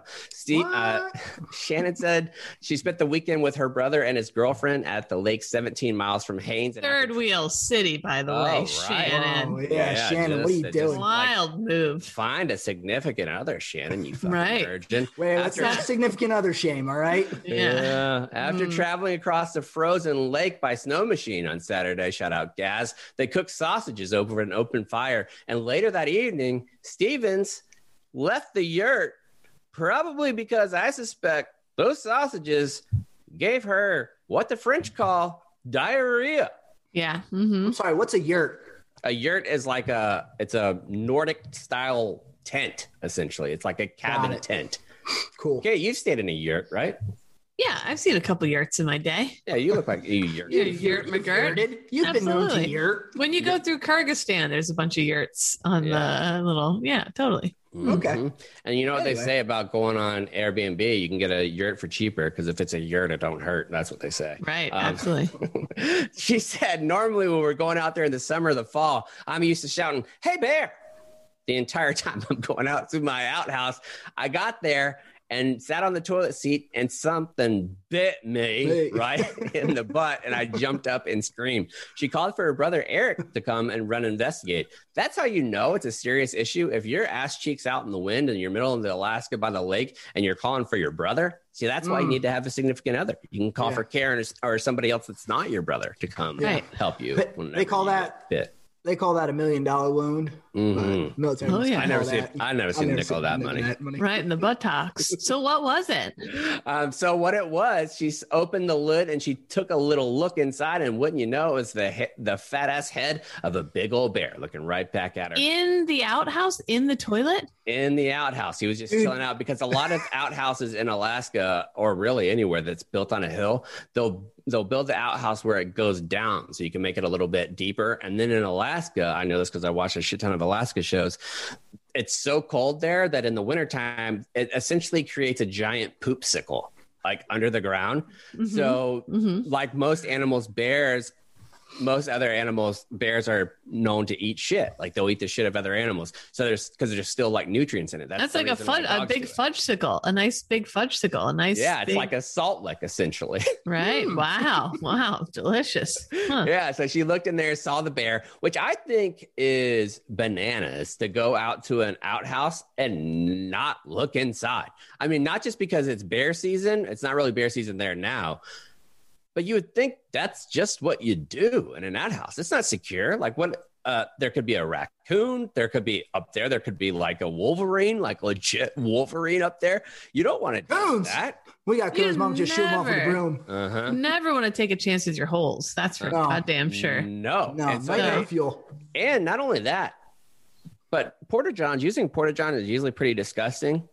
Shannon said she spent the weekend with her brother and his girlfriend at the lake 17 miles from Haines. Third wheel city, by the way, right. Shannon. Oh, yeah, Shannon, what are you doing? Wild move. Find a significant other, Shannon, you fucking virgin. Wait, that's not significant other shame, all right? Yeah. After traveling across the frozen lake by snow machine on Saturday, shout out Gaz, they cooked sausages over an open fire. And later that evening, Stevens left the yurt, probably because I suspect those sausages gave her what the French call diarrhea. Yeah. I'm sorry, what's a yurt? A yurt is like it's a Nordic style tent, essentially. It's like a cabin tent. Cool. Okay, you've stayed in a yurt, right? Yeah, I've seen a couple yurts in my day. Yeah, you look like a yurt. Yurt McGirt. You've been known to Absolutely. yurt. When you go through Kyrgyzstan, there's a bunch of yurts on the little, totally. Okay. And you know what they Anyway. say about going on Airbnb? You can get a yurt for cheaper because if it's a yurt, it don't hurt. That's what they say. Right, absolutely. She said, normally when we're going out there in the summer or the fall, I'm used to shouting, "Hey, bear!" the entire time I'm going out to my outhouse. I got there and sat on the toilet seat and something bit me right in the butt. And I jumped up and screamed. She called for her brother, Eric, to come and run investigate. That's how you know it's a serious issue. If your ass cheeks out in the wind and you're middle of the Alaska by the lake and you're calling for your brother, see, that's why you need to have a significant other. You can call for Karen or somebody else that's not your brother to come help you. They call that bit. They call that $1 million wound. Military. Oh, yeah. I've never seen a nickel of that money. Right in the buttocks. So what was it? So what it was, she opened the lid and she took a little look inside, and wouldn't you know, it was the fat ass head of a big old bear looking right back at her. In the outhouse? In the toilet? In the outhouse. He was just chilling out because a lot of outhouses in Alaska, or really anywhere that's built on a hill, they'll build the outhouse where it goes down so you can make it a little bit deeper. And then in Alaska, I know this because I watched a shit ton of Alaska shows, it's so cold there that in the wintertime, it essentially creates a giant poop sickle like under the ground. So like most animals, most other animals, bears are known to eat shit. Like they'll eat the shit of other animals. So because there's still like nutrients in it. That's like a big fudge-sicle, a nice big fudge-sicle, it's like a salt lick essentially. Right. Wow. Delicious. Huh. Yeah. So she looked in there, saw the bear, which I think is bananas to go out to an outhouse and not look inside. I mean, not just because it's bear season. It's not really bear season there now. But you would think that's just what you do in an outhouse. It's not secure. Like what? There could be a raccoon. There could be up there. There could be like a Wolverine, like legit Wolverine up there. You don't want to do that. We got Coon's mom just shoot him off with a broom. Never want to take a chance with your holes. That's for goddamn sure. No. Fuel. And not only that, but using Porta-John is usually pretty disgusting.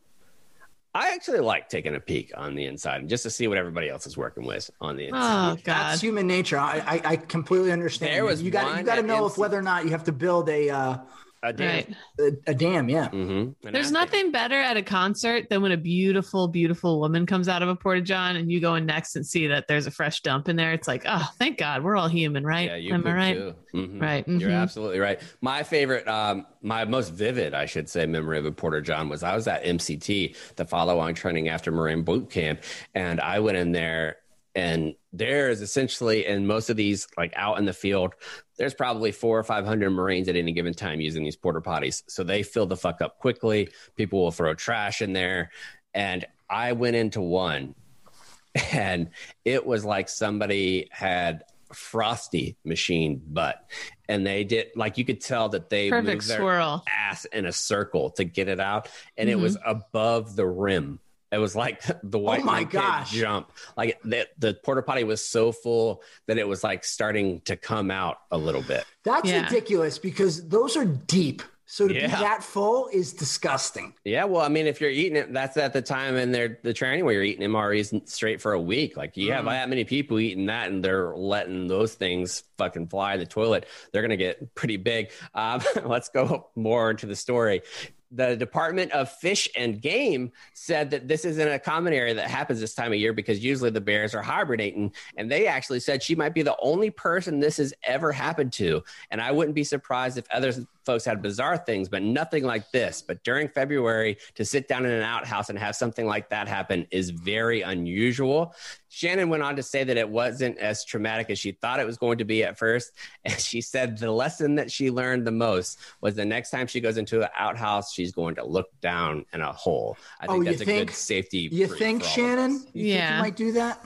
I actually like taking a peek on the inside just to see what everybody else is working with on the inside. Oh, God. That's human nature. I completely understand. There was you got to know if whether or not you have to build a dam. A dam, yeah. There's nothing better at a concert than when a beautiful, beautiful woman comes out of a Porta-John and you go in next and see that there's a fresh dump in there. It's like, oh, thank God, we're all human, right? Yeah, you Am I right? too. Right. You're absolutely right. My favorite, my most vivid, I should say, memory of a Porta-John was I was at MCT, the follow-on training after Marine Boot Camp, and I went in there. And there's essentially, in most of these, like out in the field, there's probably 400 or 500 Marines at any given time using these porta potties. So they fill the fuck up quickly. People will throw trash in there. And I went into one and it was like somebody had Frosty machine butt. And they did, like, you could tell that they moved their ass in a circle to get it out. And it was above the rim. It was like the white man kid jump. Like the porta potty was so full that it was like starting to come out a little bit. That's ridiculous because those are deep. So to be that full is disgusting. Yeah, well, I mean, if you're eating it, that's at the time in the training where you're eating MREs straight for a week. Like you have that many people eating that, and they're letting those things fucking fly in the toilet. They're gonna get pretty big. Let's go more into the story. The Department of Fish and Game said that this isn't a common area that happens this time of year because usually the bears are hibernating. And they actually said she might be the only person this has ever happened to. And I wouldn't be surprised if other folks had bizarre things, but nothing like this. But during February, to sit down in an outhouse and have something like that happen is very unusual. Shannon went on to say that it wasn't as traumatic as she thought it was going to be at first. And she said the lesson that she learned the most was the next time she goes into an outhouse, she's going to look down in a hole. I think that's a good safety. You think, Shannon? You think you might do that?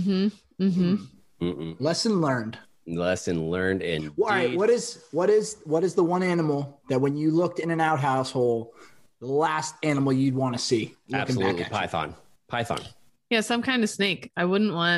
Lesson learned. Lesson learned indeed. All right, what is the one animal that when you looked in an outhouse hole, the last animal you'd want to see? Absolutely, python. Yeah, some kind of snake. I wouldn't want.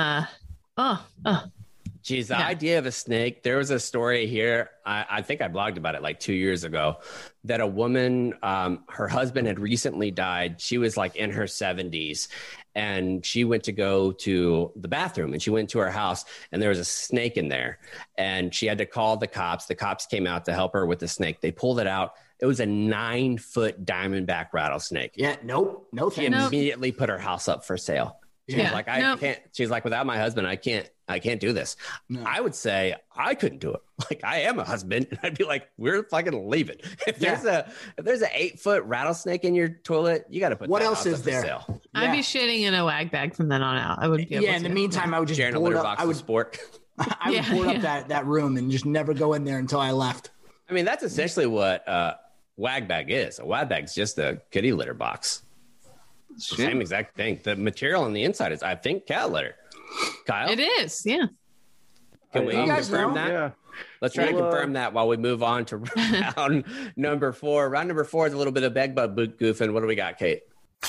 Geez, the idea of a snake. There was a story here. I think I blogged about it like 2 years ago. That a woman, her husband had recently died. She was like in her 70s, and she went to go to the bathroom. And she went to her house, and there was a snake in there. And she had to call the cops. The cops came out to help her with the snake. They pulled it out. It was a 9-foot diamondback rattlesnake. Yeah, nope, no thanks. She immediately put her house up for sale. She was like, I can't. She's like, without my husband, I can't do this. No. I would say I couldn't do it. Like, I am a husband, and I'd be like, we're fucking leaving. If there's an 8-foot rattlesnake in your toilet, you got to put. What that else house is up there? For sale. I'd be shitting in a wag bag from then on out. I wouldn't be able to. In the meantime, I would just board up. I would sport. I would board up that room and just never go in there until I left. I mean, that's essentially what wag bag is. A wag bag's just a kitty litter box. Same exact thing. The material on the inside is, I think, cat litter. Kyle? It is, yeah. Can we confirm that? Yeah. Let's try to confirm that while we move on to round number 4. Round number 4 is a little bit of bed bug goofing. What do we got, Kate?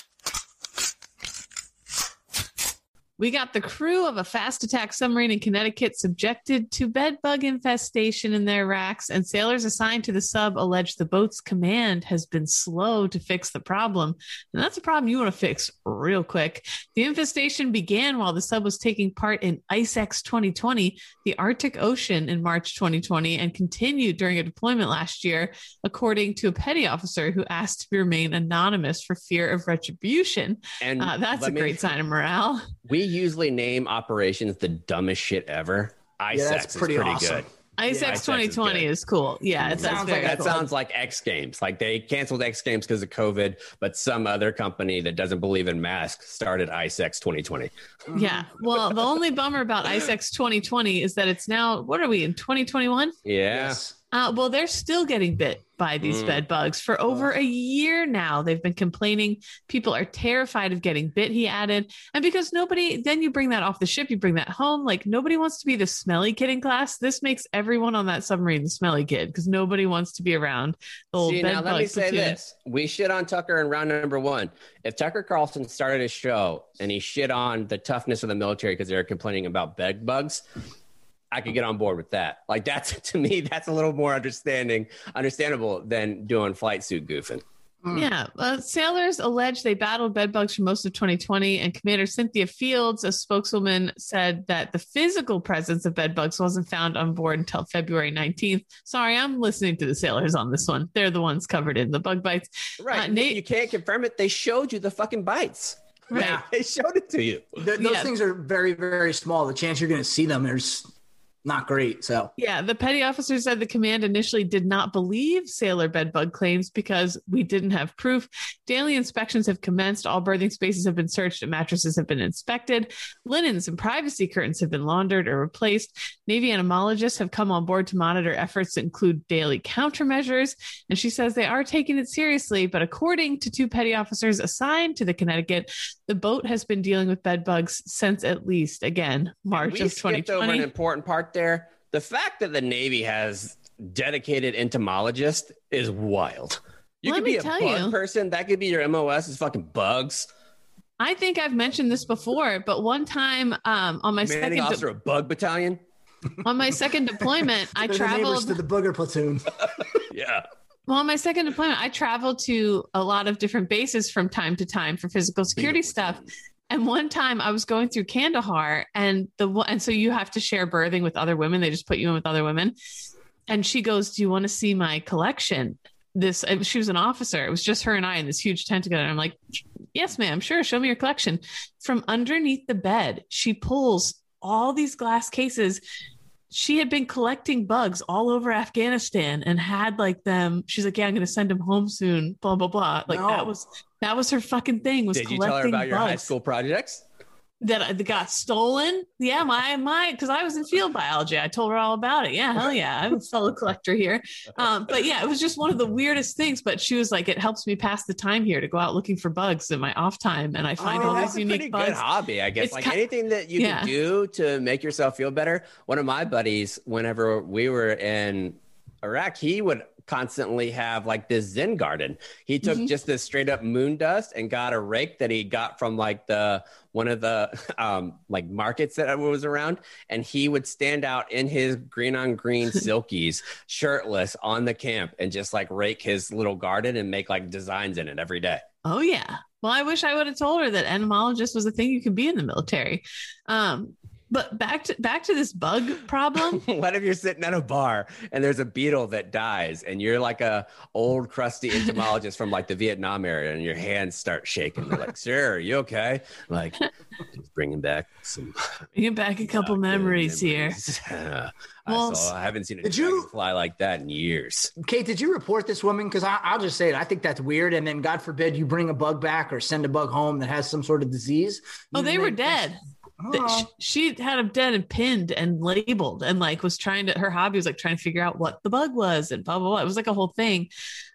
We got the crew of a fast attack submarine in Connecticut subjected to bed bug infestation in their racks, and sailors assigned to the sub allege the boat's command has been slow to fix the problem. And that's a problem you want to fix real quick. The infestation began while the sub was taking part in ICEX 2020, the Arctic Ocean, in March 2020, and continued during a deployment last year, according to a petty officer who asked to remain anonymous for fear of retribution. And that's a great sign of morale. We usually name operations the dumbest shit ever. ICEX is pretty awesome. good. ICEX 2020 is cool. Yeah, it sounds like X Games. Like they canceled X Games because of COVID, but some other company that doesn't believe in masks started ICEX 2020. Yeah. Well, the only bummer about ICEX 2020 is that it's now, what are we, in 2021? Yeah. Yes. Well, they're still getting bit by these bed bugs for over a year now. They've been complaining. People are terrified of getting bit, he added. And because then you bring that off the ship, you bring that home. Like, nobody wants to be the smelly kid in class. This makes everyone on that submarine the smelly kid because nobody wants to be around the old bed bug. Now let me say this. We shit on Tucker in round number 1. If Tucker Carlson started a show and he shit on the toughness of the military because they were complaining about bed bugs, I could get on board with that. Like, that's, to me, that's a little more understandable than doing flight suit goofing. Yeah. Sailors allege they battled bed bugs for most of 2020, and Commander Cynthia Fields, a spokeswoman, said that the physical presence of bed bugs wasn't found on board until February 19th. Sorry, I'm listening to the sailors on this one. They're the ones covered in the bug bites. Right. You can't confirm it. They showed you the fucking bites. Right. Yeah. They showed it to you. Those things are very, very small. The chance you're going to see them is not great. So yeah, the petty officer said the command initially did not believe sailor bedbug claims because we didn't have proof. Daily inspections have commenced. All berthing spaces have been searched and mattresses have been inspected. Linens and privacy curtains have been laundered or replaced. Navy entomologists have come on board to monitor efforts that include daily countermeasures. And she says they are taking it seriously, but according to 2 petty officers assigned to the Connecticut, the boat has been dealing with bed bugs since at least, again, March of 2020. We skipped over an important part there. The fact that the Navy has dedicated entomologists is wild. You could be a bug person. That could be your MOS is fucking bugs. I think I've mentioned this before, but one time on my second officer of bug battalion. On my second deployment, I traveled to the booger platoon. Yeah. Well, on my second deployment, I traveled to a lot of different bases from time to time for physical security stuff. And one time I was going through Kandahar and so you have to share berthing with other women. They just put you in with other women. And she goes, "Do you want to see my collection?" She was an officer. It was just her and I in this huge tent together. And I'm like, "Yes, ma'am. Sure. Show me your collection." From underneath the bed, she pulls all these glass cases. She had been collecting bugs all over Afghanistan and had like them. She's like, "Yeah, I'm going to send them home soon." Blah, blah, blah. Like that was her fucking thing. Was Did you tell her about your high school projects? That got stolen? Yeah, my because I was in field biology. I told her all about it. Yeah, hell yeah. I'm a fellow collector here. But yeah, it was just one of the weirdest things. But she was like, "It helps me pass the time here to go out looking for bugs in my off time. And I find all these unique bugs." Good hobby, I guess. It's anything that you can do to make yourself feel better. One of my buddies, whenever we were in Iraq, he would constantly have like this Zen garden. He took just this straight up moon dust and got a rake that he got from like one of the like markets that was around, and he would stand out in his green on green silkies, shirtless on the camp, and just like rake his little garden and make like designs in it every day. Oh yeah. Well, I wish I would have told her that entomologist was a thing you could be in the military. But back to this bug problem. What if you're sitting at a bar and there's a beetle that dies and you're like a old crusty entomologist from like the Vietnam era and your hands start shaking? They're like, "Sir, are you okay?" Like, just bringing back a couple memories here. I haven't seen a dragonfly like that in years. Kate, did you report this woman? Because I'll just say it. I think that's weird. And then God forbid you bring a bug back or send a bug home that has some sort of disease. Oh, they were dead. She had them dead and pinned and labeled and like was her hobby was like trying to figure out what the bug was and blah, blah, blah. It was like a whole thing.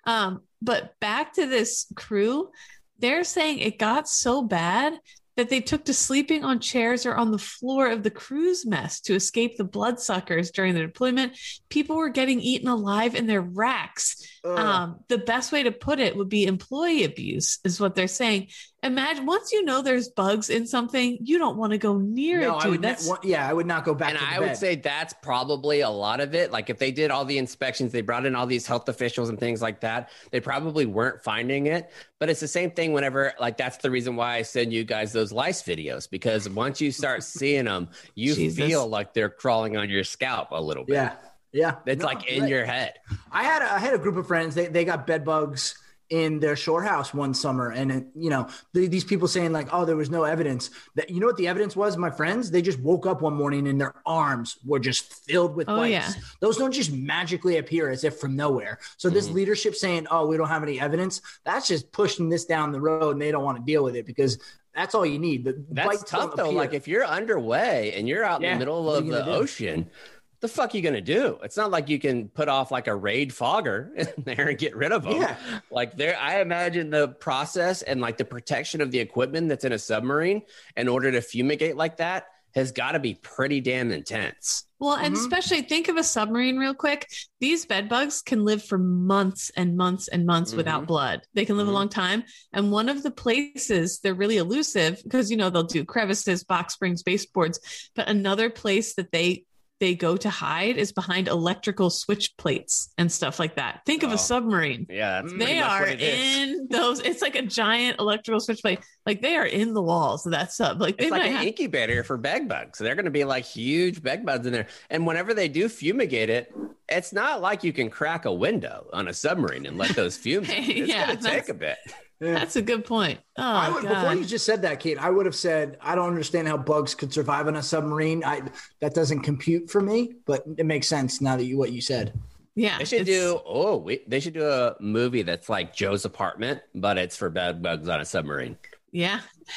But back to this crew, they're saying it got so bad that they took to sleeping on chairs or on the floor of the crew's mess to escape the bloodsuckers during the deployment. People were getting eaten alive in their racks. The best way to put it would be employee abuse is what they're saying. Imagine once you know there's bugs in something, you don't want to go near it. I would not go back to the bed. I would say that's probably a lot of it. Like if they did all the inspections, they brought in all these health officials and things like that, they probably weren't finding it. But it's the same thing whenever, like, that's the reason why I send you guys those lice videos, because once you start seeing them, you feel like they're crawling on your scalp a little bit. Yeah. It's like in your head. I had a group of friends, they got bed bugs in their shore house one summer. And, these people saying like, "Oh, there was no evidence." That, you know what the evidence was, my friends? They just woke up one morning and their arms were just filled with bites. Yeah. Those don't just magically appear as if from nowhere. So this leadership saying, "Oh, we don't have any evidence," that's just pushing this down the road and they don't want to deal with it because that's all you need. That's tough though. Like if you're underway and you're out in the middle of the ocean, the fuck are you going to do? It's not like you can put off like a Raid fogger in there and get rid of them. Yeah. Like I imagine the process and like the protection of the equipment that's in a submarine in order to fumigate like that has got to be pretty damn intense. Well, and especially think of a submarine real quick. These bed bugs can live for months and months and months without blood. They can live a long time. And one of the places, they're really elusive because, they'll do crevices, box springs, baseboards. But another place that they go to hide is behind electrical switch plates and stuff like that. Think of a submarine. Yeah, they are in those. It's like a giant electrical switch plate. Like they are in the walls of that sub. Like it's like an incubator for bed bugs. So they're going to be like huge bed bugs in there. And whenever they do fumigate it, it's not like you can crack a window on a submarine and let those fumes. It's going to take a bit. Yeah. That's a good point. God. Before you just said that, Kate, I would have said, I don't understand how bugs could survive on a submarine. That doesn't compute for me, but it makes sense now that what you said. Yeah. They should they should do a movie that's like Joe's Apartment, but it's for bed bugs on a submarine. Yeah.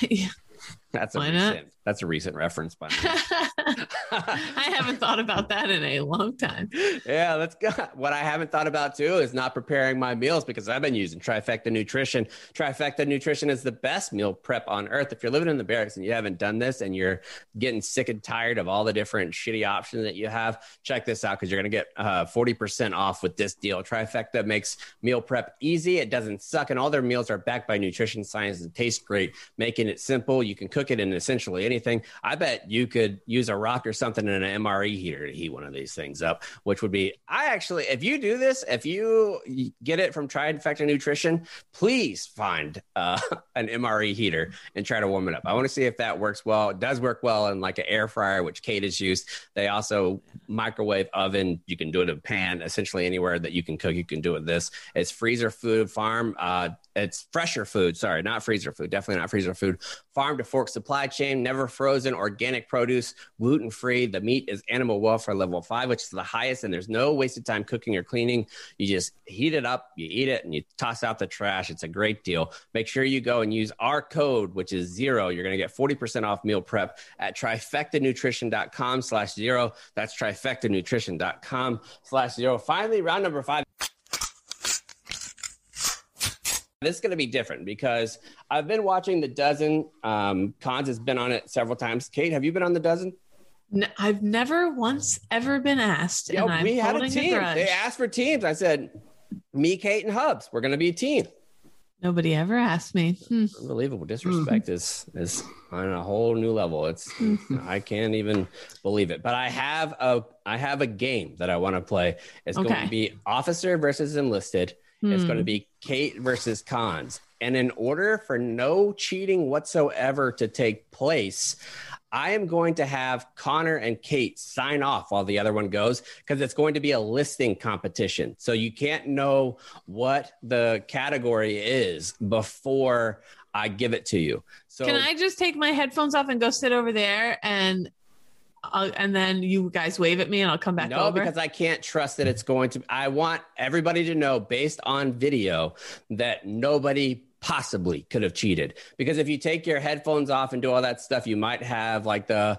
That's a recent reference by me. I haven't thought about that in a long time. Yeah, that's good. What I haven't thought about too is not preparing my meals because I've been using Trifecta Nutrition. Trifecta Nutrition is the best meal prep on earth. If you're living in the barracks and you haven't done this and you're getting sick and tired of all the different shitty options that you have, check this out because you're going to get 40% off with this deal. Trifecta makes meal prep easy. It doesn't suck, and all their meals are backed by nutrition science and taste great, making it simple. You can cook cook it in essentially anything. I bet you could use a rock or something in an MRE heater to heat one of these things up, which would be, if you do this, if you get it from Trifecta Nutrition, please find an MRE heater and try to warm it up. I want to see if that works well. It does work well in like an air fryer, which Kate has used. They also microwave oven. You can do it in a pan, essentially anywhere that you can cook. You can do it with this. It's Freezer Food Farm. It's Fresher Food. Sorry, not Freezer Food. Definitely not Freezer Food. Farm to fork supply chain, never frozen, organic produce, gluten-free. The meat is animal welfare level 5, which is the highest, and there's no wasted time cooking or cleaning. You just heat it up, you eat it, and you toss out the trash. It's a great deal. Make sure you go and use our code, which is 0. You're going to get 40% off meal prep at trifectanutrition.com/0. That's trifectanutrition.com/0. Finally, round number 5. This is going to be different because I've been watching The Dozen. Cons has been on it several times. Kate, have you been on The Dozen? No, I've never once ever been asked. Yeah, and we I'm had a team. They asked for teams. I said, me, Kate, and Hubs. We're going to be a team. Nobody ever asked me. Unbelievable. Disrespect is on a whole new level. It's I can't even believe it. But I have a game that I want to play. It's going to be officer versus enlisted. It's going to be Kate versus Cons. And in order for no cheating whatsoever to take place, I am going to have Connor and Kate sign off while the other one goes, because it's going to be a listing competition. So you can't know what the category is before I give it to you. So can I just take my headphones off and go sit over there and then you guys wave at me and I'll come back over? No, because I can't trust that it's going to. I want everybody to know, based on video, that nobody possibly could have cheated. Because if you take your headphones off and do all that stuff, you might have the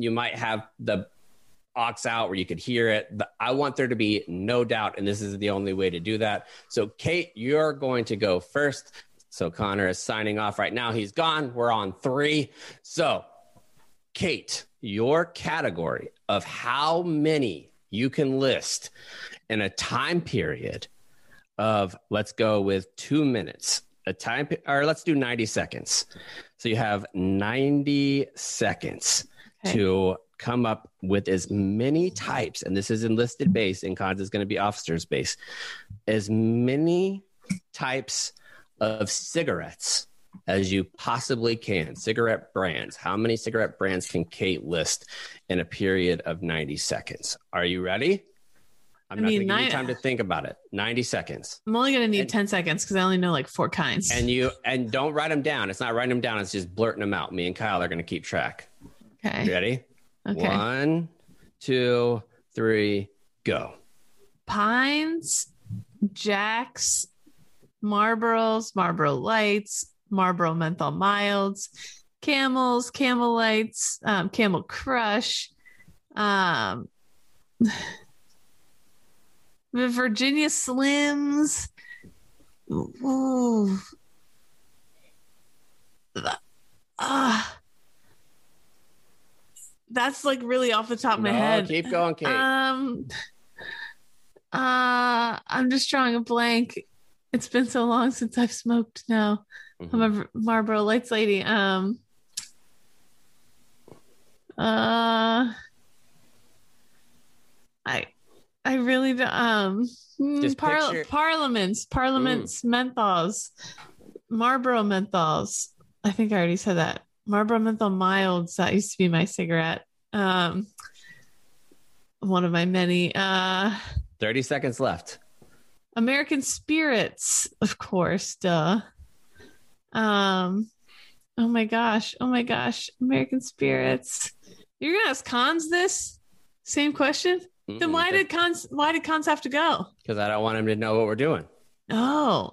aux out where you could hear it. I want there to be no doubt, and this is the only way to do that. So Kate, you're going to go first. So Connor is signing off right now. He's gone. We're on 3. So Kate, your category of how many you can list in a time period of, let's go with 2 minutes, or let's do 90 seconds. So you have 90 seconds to come up with as many types, and this is enlisted base, and Cons is going to be officers base, as many types of cigarettes as you possibly can. Cigarette brands. How many cigarette brands can Kate list in a period of 90 seconds? Are you ready? I'm not going to give you time to think about it. 90 seconds. I'm only going to need 10 seconds because I only know like 4 kinds. And don't write them down. It's not writing them down. It's just blurting them out. Me and Kyle are going to keep track. Okay. You ready? Okay. 1, 2, 3, go. Pines, Jacks, Marlboros, Marlboro Lights, Marlboro Menthol Milds, Camels, Camel Lights, Camel Crush, the Virginia Slims. Ooh. That's like really off the top of my head. Keep going, Kate. I'm just drawing a blank. It's been so long since I've smoked now. I'm a Marlboro Lights lady. I really don't. Parliaments, menthols, Marlboro menthols. I think I already said that. Marlboro Menthol Milds. That used to be my cigarette. One of my many. 30 seconds left. American Spirits, of course. Duh. Oh my gosh. American Spirits. You're gonna ask Cons this same question? Then why did Cons have to go? Because I don't want him to know what we're doing. Oh,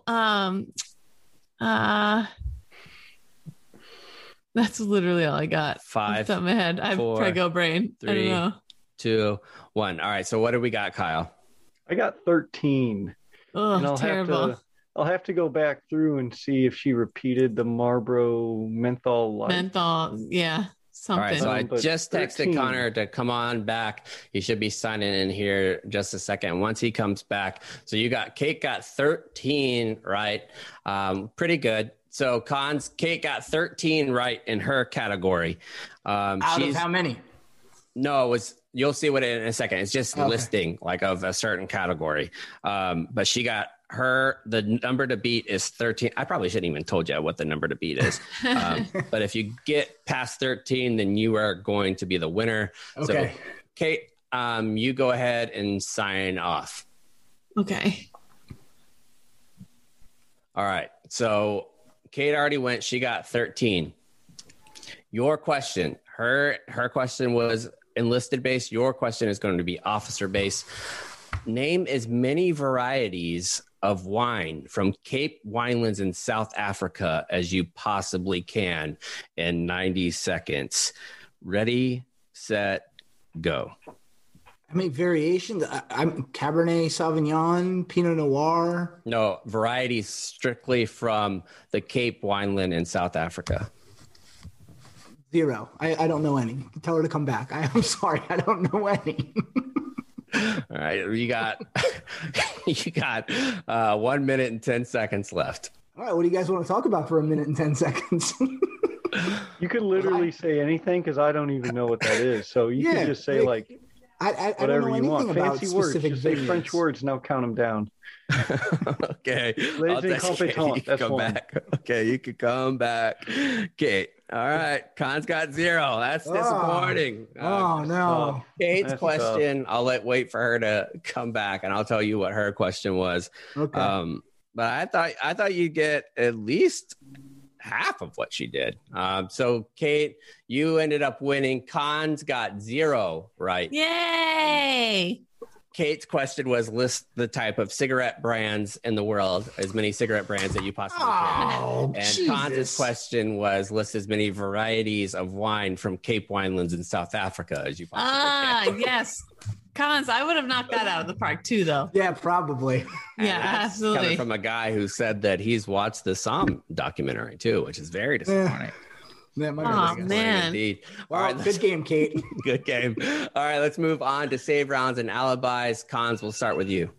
that's literally all I got. 5, off the top of my head. I have prego brain. 3, I don't know. 2, 1. All right. So what do we got, Kyle? I got 13. Oh, terrible. I'll have to go back through and see if she repeated the Marlboro Menthol Light. Menthol, yeah. something. All right, so I But just texted 13. Connor to come on back. He should be signing in here just a second. Once he comes back, so Kate got 13 right, pretty good. So Kate got 13 right in her category. Out of how many? No, it was. You'll see what in a second. It's just listing like of a certain category. But she got the number to beat is 13. I probably shouldn't even told you what the number to beat is. But if you get past 13, then you are going to be the winner. Okay. So Kate, you go ahead and sign off. Okay. All right. So Kate already went. She got 13. Your question, her question was enlisted base. Your question is going to be officer base. Name as many varieties of wine from Cape Winelands in South Africa as you possibly can in 90 seconds. Ready, set, go. How many variations? I'm Cabernet Sauvignon, Pinot Noir. No, varieties strictly from the Cape Wineland in South Africa. 0. I don't know any. Tell her to come back. I'm sorry. I don't know any. All right. You got 1 minute and 10 seconds left. All right. What do you guys want to talk about for 1 minute and 10 seconds? You could literally say anything because I don't even know what that is. So you could just say like I whatever don't know you want. about Fancy words. specific Just say vineyards. French words. Now count them down. Okay. Les incompetents. That's come one. back. Okay, you could come back. Okay. All right. Khan's got 0. That's disappointing. Oh no. Kate's That's question, I'll wait for her to come back and I'll tell you what her question was. Okay. But I thought you'd get at least half of what she did. So Kate, you ended up winning. Khan's got 0 right. Yay! Kate's question was list the type of cigarette brands in the world, as many cigarette brands that you possibly can. Oh, And Jesus. Khan's question was list as many varieties of wine from Cape Winelands in South Africa as you possibly can. Yes. Cons, I would have knocked that out of the park too, though. Yeah, probably. And Yeah, that's absolutely. Coming from a guy who said that he's watched the Somme documentary too, which is very disappointing. That might Aw, be man. Indeed. Well, All right, good game, Kate. good game. All right, let's move on to save rounds and alibis. Cons, we'll start with you.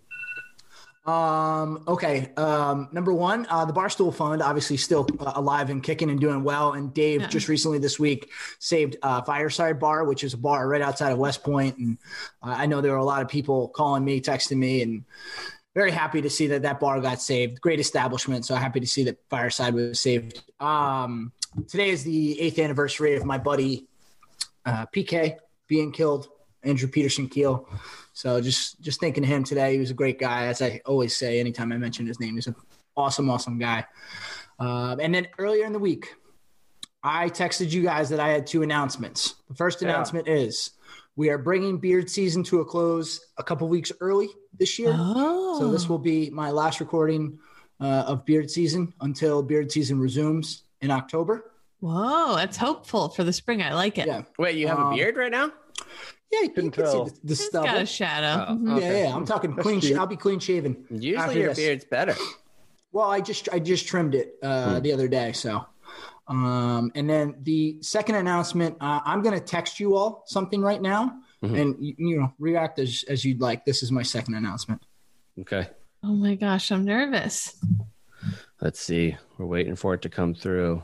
Okay. Number 1, the Barstool Fund, obviously still alive and kicking and doing well. And Dave just recently this week saved Fireside Bar, which is a bar right outside of West Point. And I know there were a lot of people calling me, texting me, and very happy to see that bar got saved. Great establishment. So happy to see that Fireside was saved. Today is the 8th anniversary of my buddy PK being killed, Andrew Peterson Keel. So just thinking of him today. He was a great guy, as I always say anytime I mention his name. He's an awesome, awesome guy. And then earlier in the week, I texted you guys that I had 2 announcements. The first announcement is we are bringing beard season to a close a couple weeks early this year. Oh. So this will be my last recording of beard season until beard season resumes in October. Whoa, that's hopeful for the spring. I like it. Yeah. Wait, you have a beard right now? Yeah, you Couldn't can see tell. the It's stubble. got a shadow. Oh, Mhm. okay. Yeah, I'm talking clean. cute. I'll be clean shaven. Usually after your this. beard's better. Well, I just trimmed it the other day. So, and then the second announcement, I'm going to text you all something right now, and you know, react as you'd like. This is my second announcement. Okay. Oh my gosh, I'm nervous. Let's see. We're waiting for it to come through.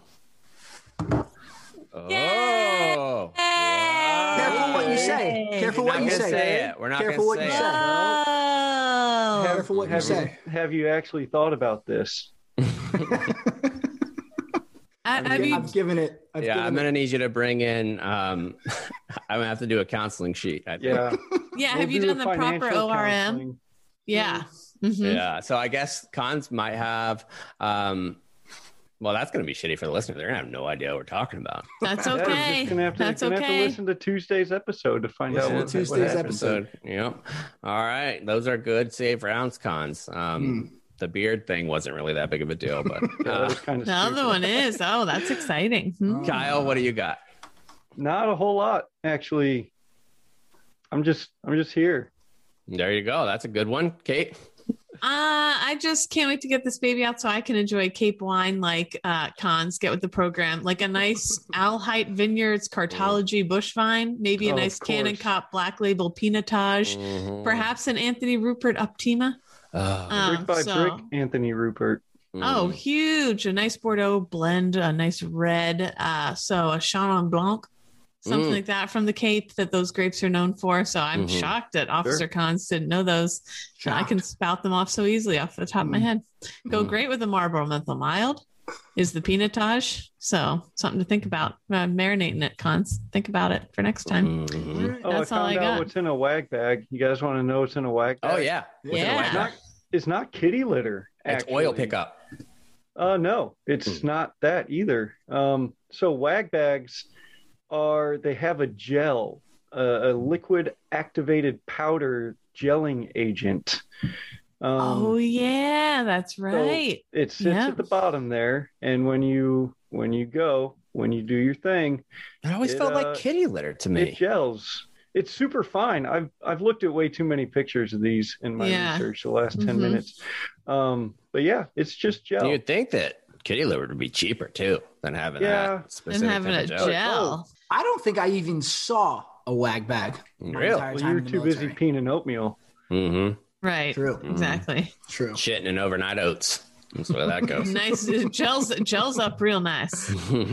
Yay! Oh. Careful what you say. Careful We're what not you gonna say. say it. We're not Careful gonna what you say say. it. Oh. Careful what you say. Have you actually thought about this? Have you? I've given it. I'm given gonna need you to bring in. I'm gonna have to do a counseling sheet. I think. Yeah. Yeah. We'll Have you do done the the proper financial ORM? counseling. Yeah. Mhm. Yeah. So I guess cons might have. Well, that's gonna be shitty for the listener. They're gonna have no idea what we're talking about. That's Yeah, you're okay. just gonna have to, That's gonna have to okay. listen to Tuesday's episode to find out Listen what to Tuesday's what happened. episode. Yep. All right. Those are good save rounds cons. The beard thing wasn't really that big of a deal, but Yeah, that was kind of The other one is. Oh, that's exciting. Hmm. Kyle, what do you got? Not a whole lot, actually. I'm just here. There you go. That's a good one, Kate. I just can't wait to get this baby out so I can enjoy Cape wine like Cons get with the program. Like a nice Al Height Vineyards Cartology bush vine, maybe a nice Cannon Cop Black Label Pinotage, perhaps an Anthony Rupert Optima. Brick by brick, Anthony Rupert. Oh, huge. A nice Bordeaux blend, a nice red. So a Chenin Blanc. Something like that from the Cape that those grapes are known for. So I'm shocked that Officer Cons didn't know those. I can spout them off so easily off the top of my head. Go great with the Marlboro Menthol Mild is the Pinotage. So something to think about. Marinating it, Cons. Think about it for next time. That's all I got. What's in a wag bag. You guys want to know what's in a wag bag? Oh, yeah. It's not kitty litter. It's oil pickup. No, it's not that either. So wag bags they have a gel, a liquid activated powder gelling agent. Oh yeah, that's right. So it sits at the bottom there, and when you do your thing, it always felt like kitty litter to me. It gels. It's super fine. I've looked at way too many pictures of these in my research the last 10 minutes. But yeah, it's just gel. You'd think that kitty litter would be cheaper too than having that specific and having a gel. I don't think I even saw a wag bag. Really? Well, you were too busy peeing oatmeal. Right. True. Exactly. True. Shitting in overnight oats. That's where that goes. Nice. Gels up real nice.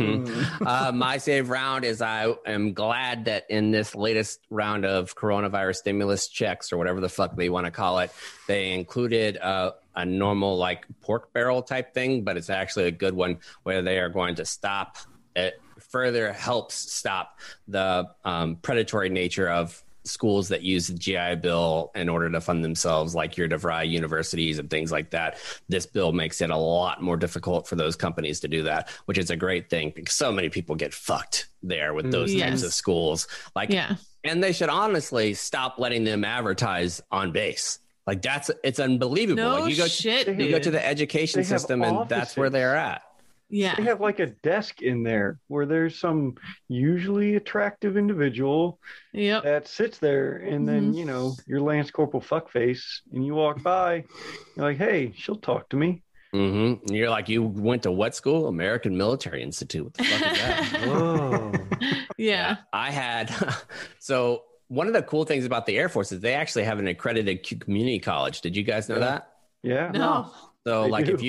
My save round is I am glad that in this latest round of coronavirus stimulus checks or whatever the fuck they want to call it, they included a normal like pork barrel type thing, but it's actually a good one where they are going to stop it. Further helps stop the predatory nature of schools that use the GI Bill in order to fund themselves, like your DeVry universities and things like that. This bill makes it a lot more difficult for those companies to do that, which is a great thing because so many people get fucked there with those types of schools. And they should honestly stop letting them advertise on base. Like it's unbelievable. No like you go to the education system and that's where they're at. Yeah. They have like a desk in there where there's some usually attractive individual that sits there, and then, you're Lance Corporal Fuckface, and you walk by, you're like, hey, she'll talk to me. And you're like, you went to what school? American Military Institute. What the fuck is that? Whoa. Yeah. I had, so one of the cool things about the Air Force is they actually have an accredited community college. Did you guys know that? Yeah. No. So if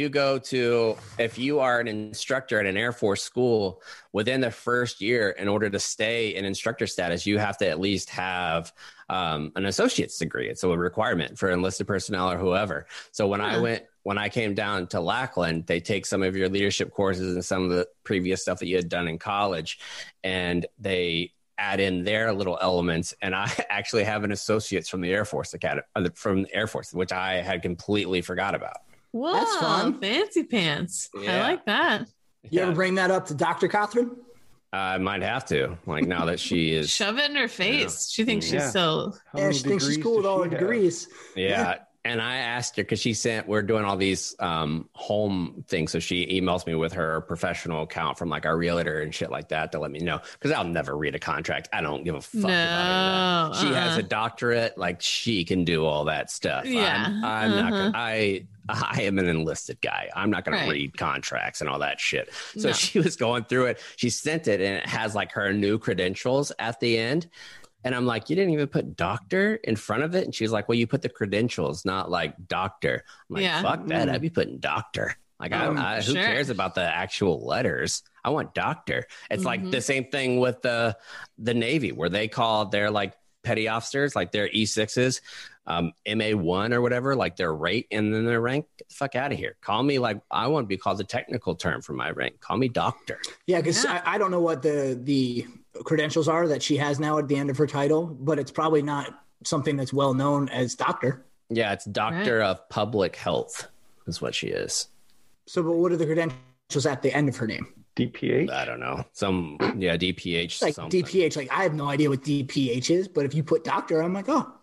you are an instructor at an Air Force school, within the first year, in order to stay in instructor status, you have to at least have an associate's degree. It's a requirement for enlisted personnel or whoever. So when I came down to Lackland, they take some of your leadership courses and some of the previous stuff that you had done in college, and they add in their little elements. And I actually have an associate's from the Air Force Academy, which I had completely forgot about. Whoa, that's fun. Fancy pants. Yeah. I like that. You ever bring that up to Dr. Catherine? I might have to, like, now that she is. Shove it in her face. She thinks she's so. Yeah, she thinks she's cool with all the degrees. Yeah. And I asked her, because we're doing all these home things. So she emails me with her professional account from like our realtor and shit like that to let me know. Because I'll never read a contract. I don't give a fuck about it. She has a doctorate. Like, she can do all that stuff. Yeah. I'm not going to. I am an enlisted guy. I'm not going to read contracts and all that shit. So she was going through it. She sent it, and it has like her new credentials at the end. And I'm like, you didn't even put doctor in front of it? And she's like, well, you put the credentials, not like doctor. I'm like, fuck that. I'd be putting doctor. Like, who cares about the actual letters? I want doctor. It's like the same thing with the Navy, where they call their like petty officers, like their E6s, MA1 or whatever, like their rate and then their rank. Get the fuck out of here. Call me like, I want to be called a technical term for my rank. Call me doctor. Yeah, because I don't know what the credentials are that she has now at the end of her title, but it's probably not something that's well known as doctor. Yeah, it's doctor of public health is what she is. So, but what are the credentials at the end of her name? DPH? I don't know. DPH. Like something. DPH. Like, I have no idea what DPH is, but if you put doctor, I'm like, oh,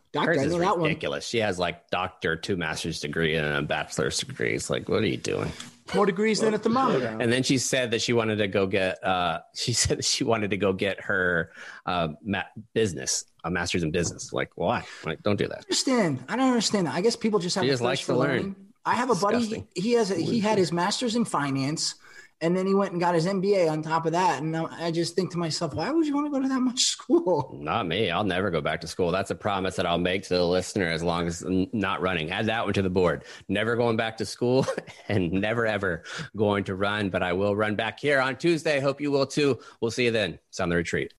Doctor, Hers I is know that ridiculous. She has like doctor, 2 master's degree and a bachelor's degree. It's like, what are you doing? More degrees than a thermometer. And then she said that she wanted to go get. Her business, a master's in business. Like, why? Like, don't do that. I don't understand that. I guess people just have. She just likes to learn. I have a buddy. He had his master's in finance. And then he went and got his MBA on top of that. And I just think to myself, why would you want to go to that much school? Not me. I'll never go back to school. That's a promise that I'll make to the listener as long as I'm not running. Add that one to the board. Never going back to school and never, ever going to run. But I will run back here on Tuesday. Hope you will too. We'll see you then. It's On the Retreat.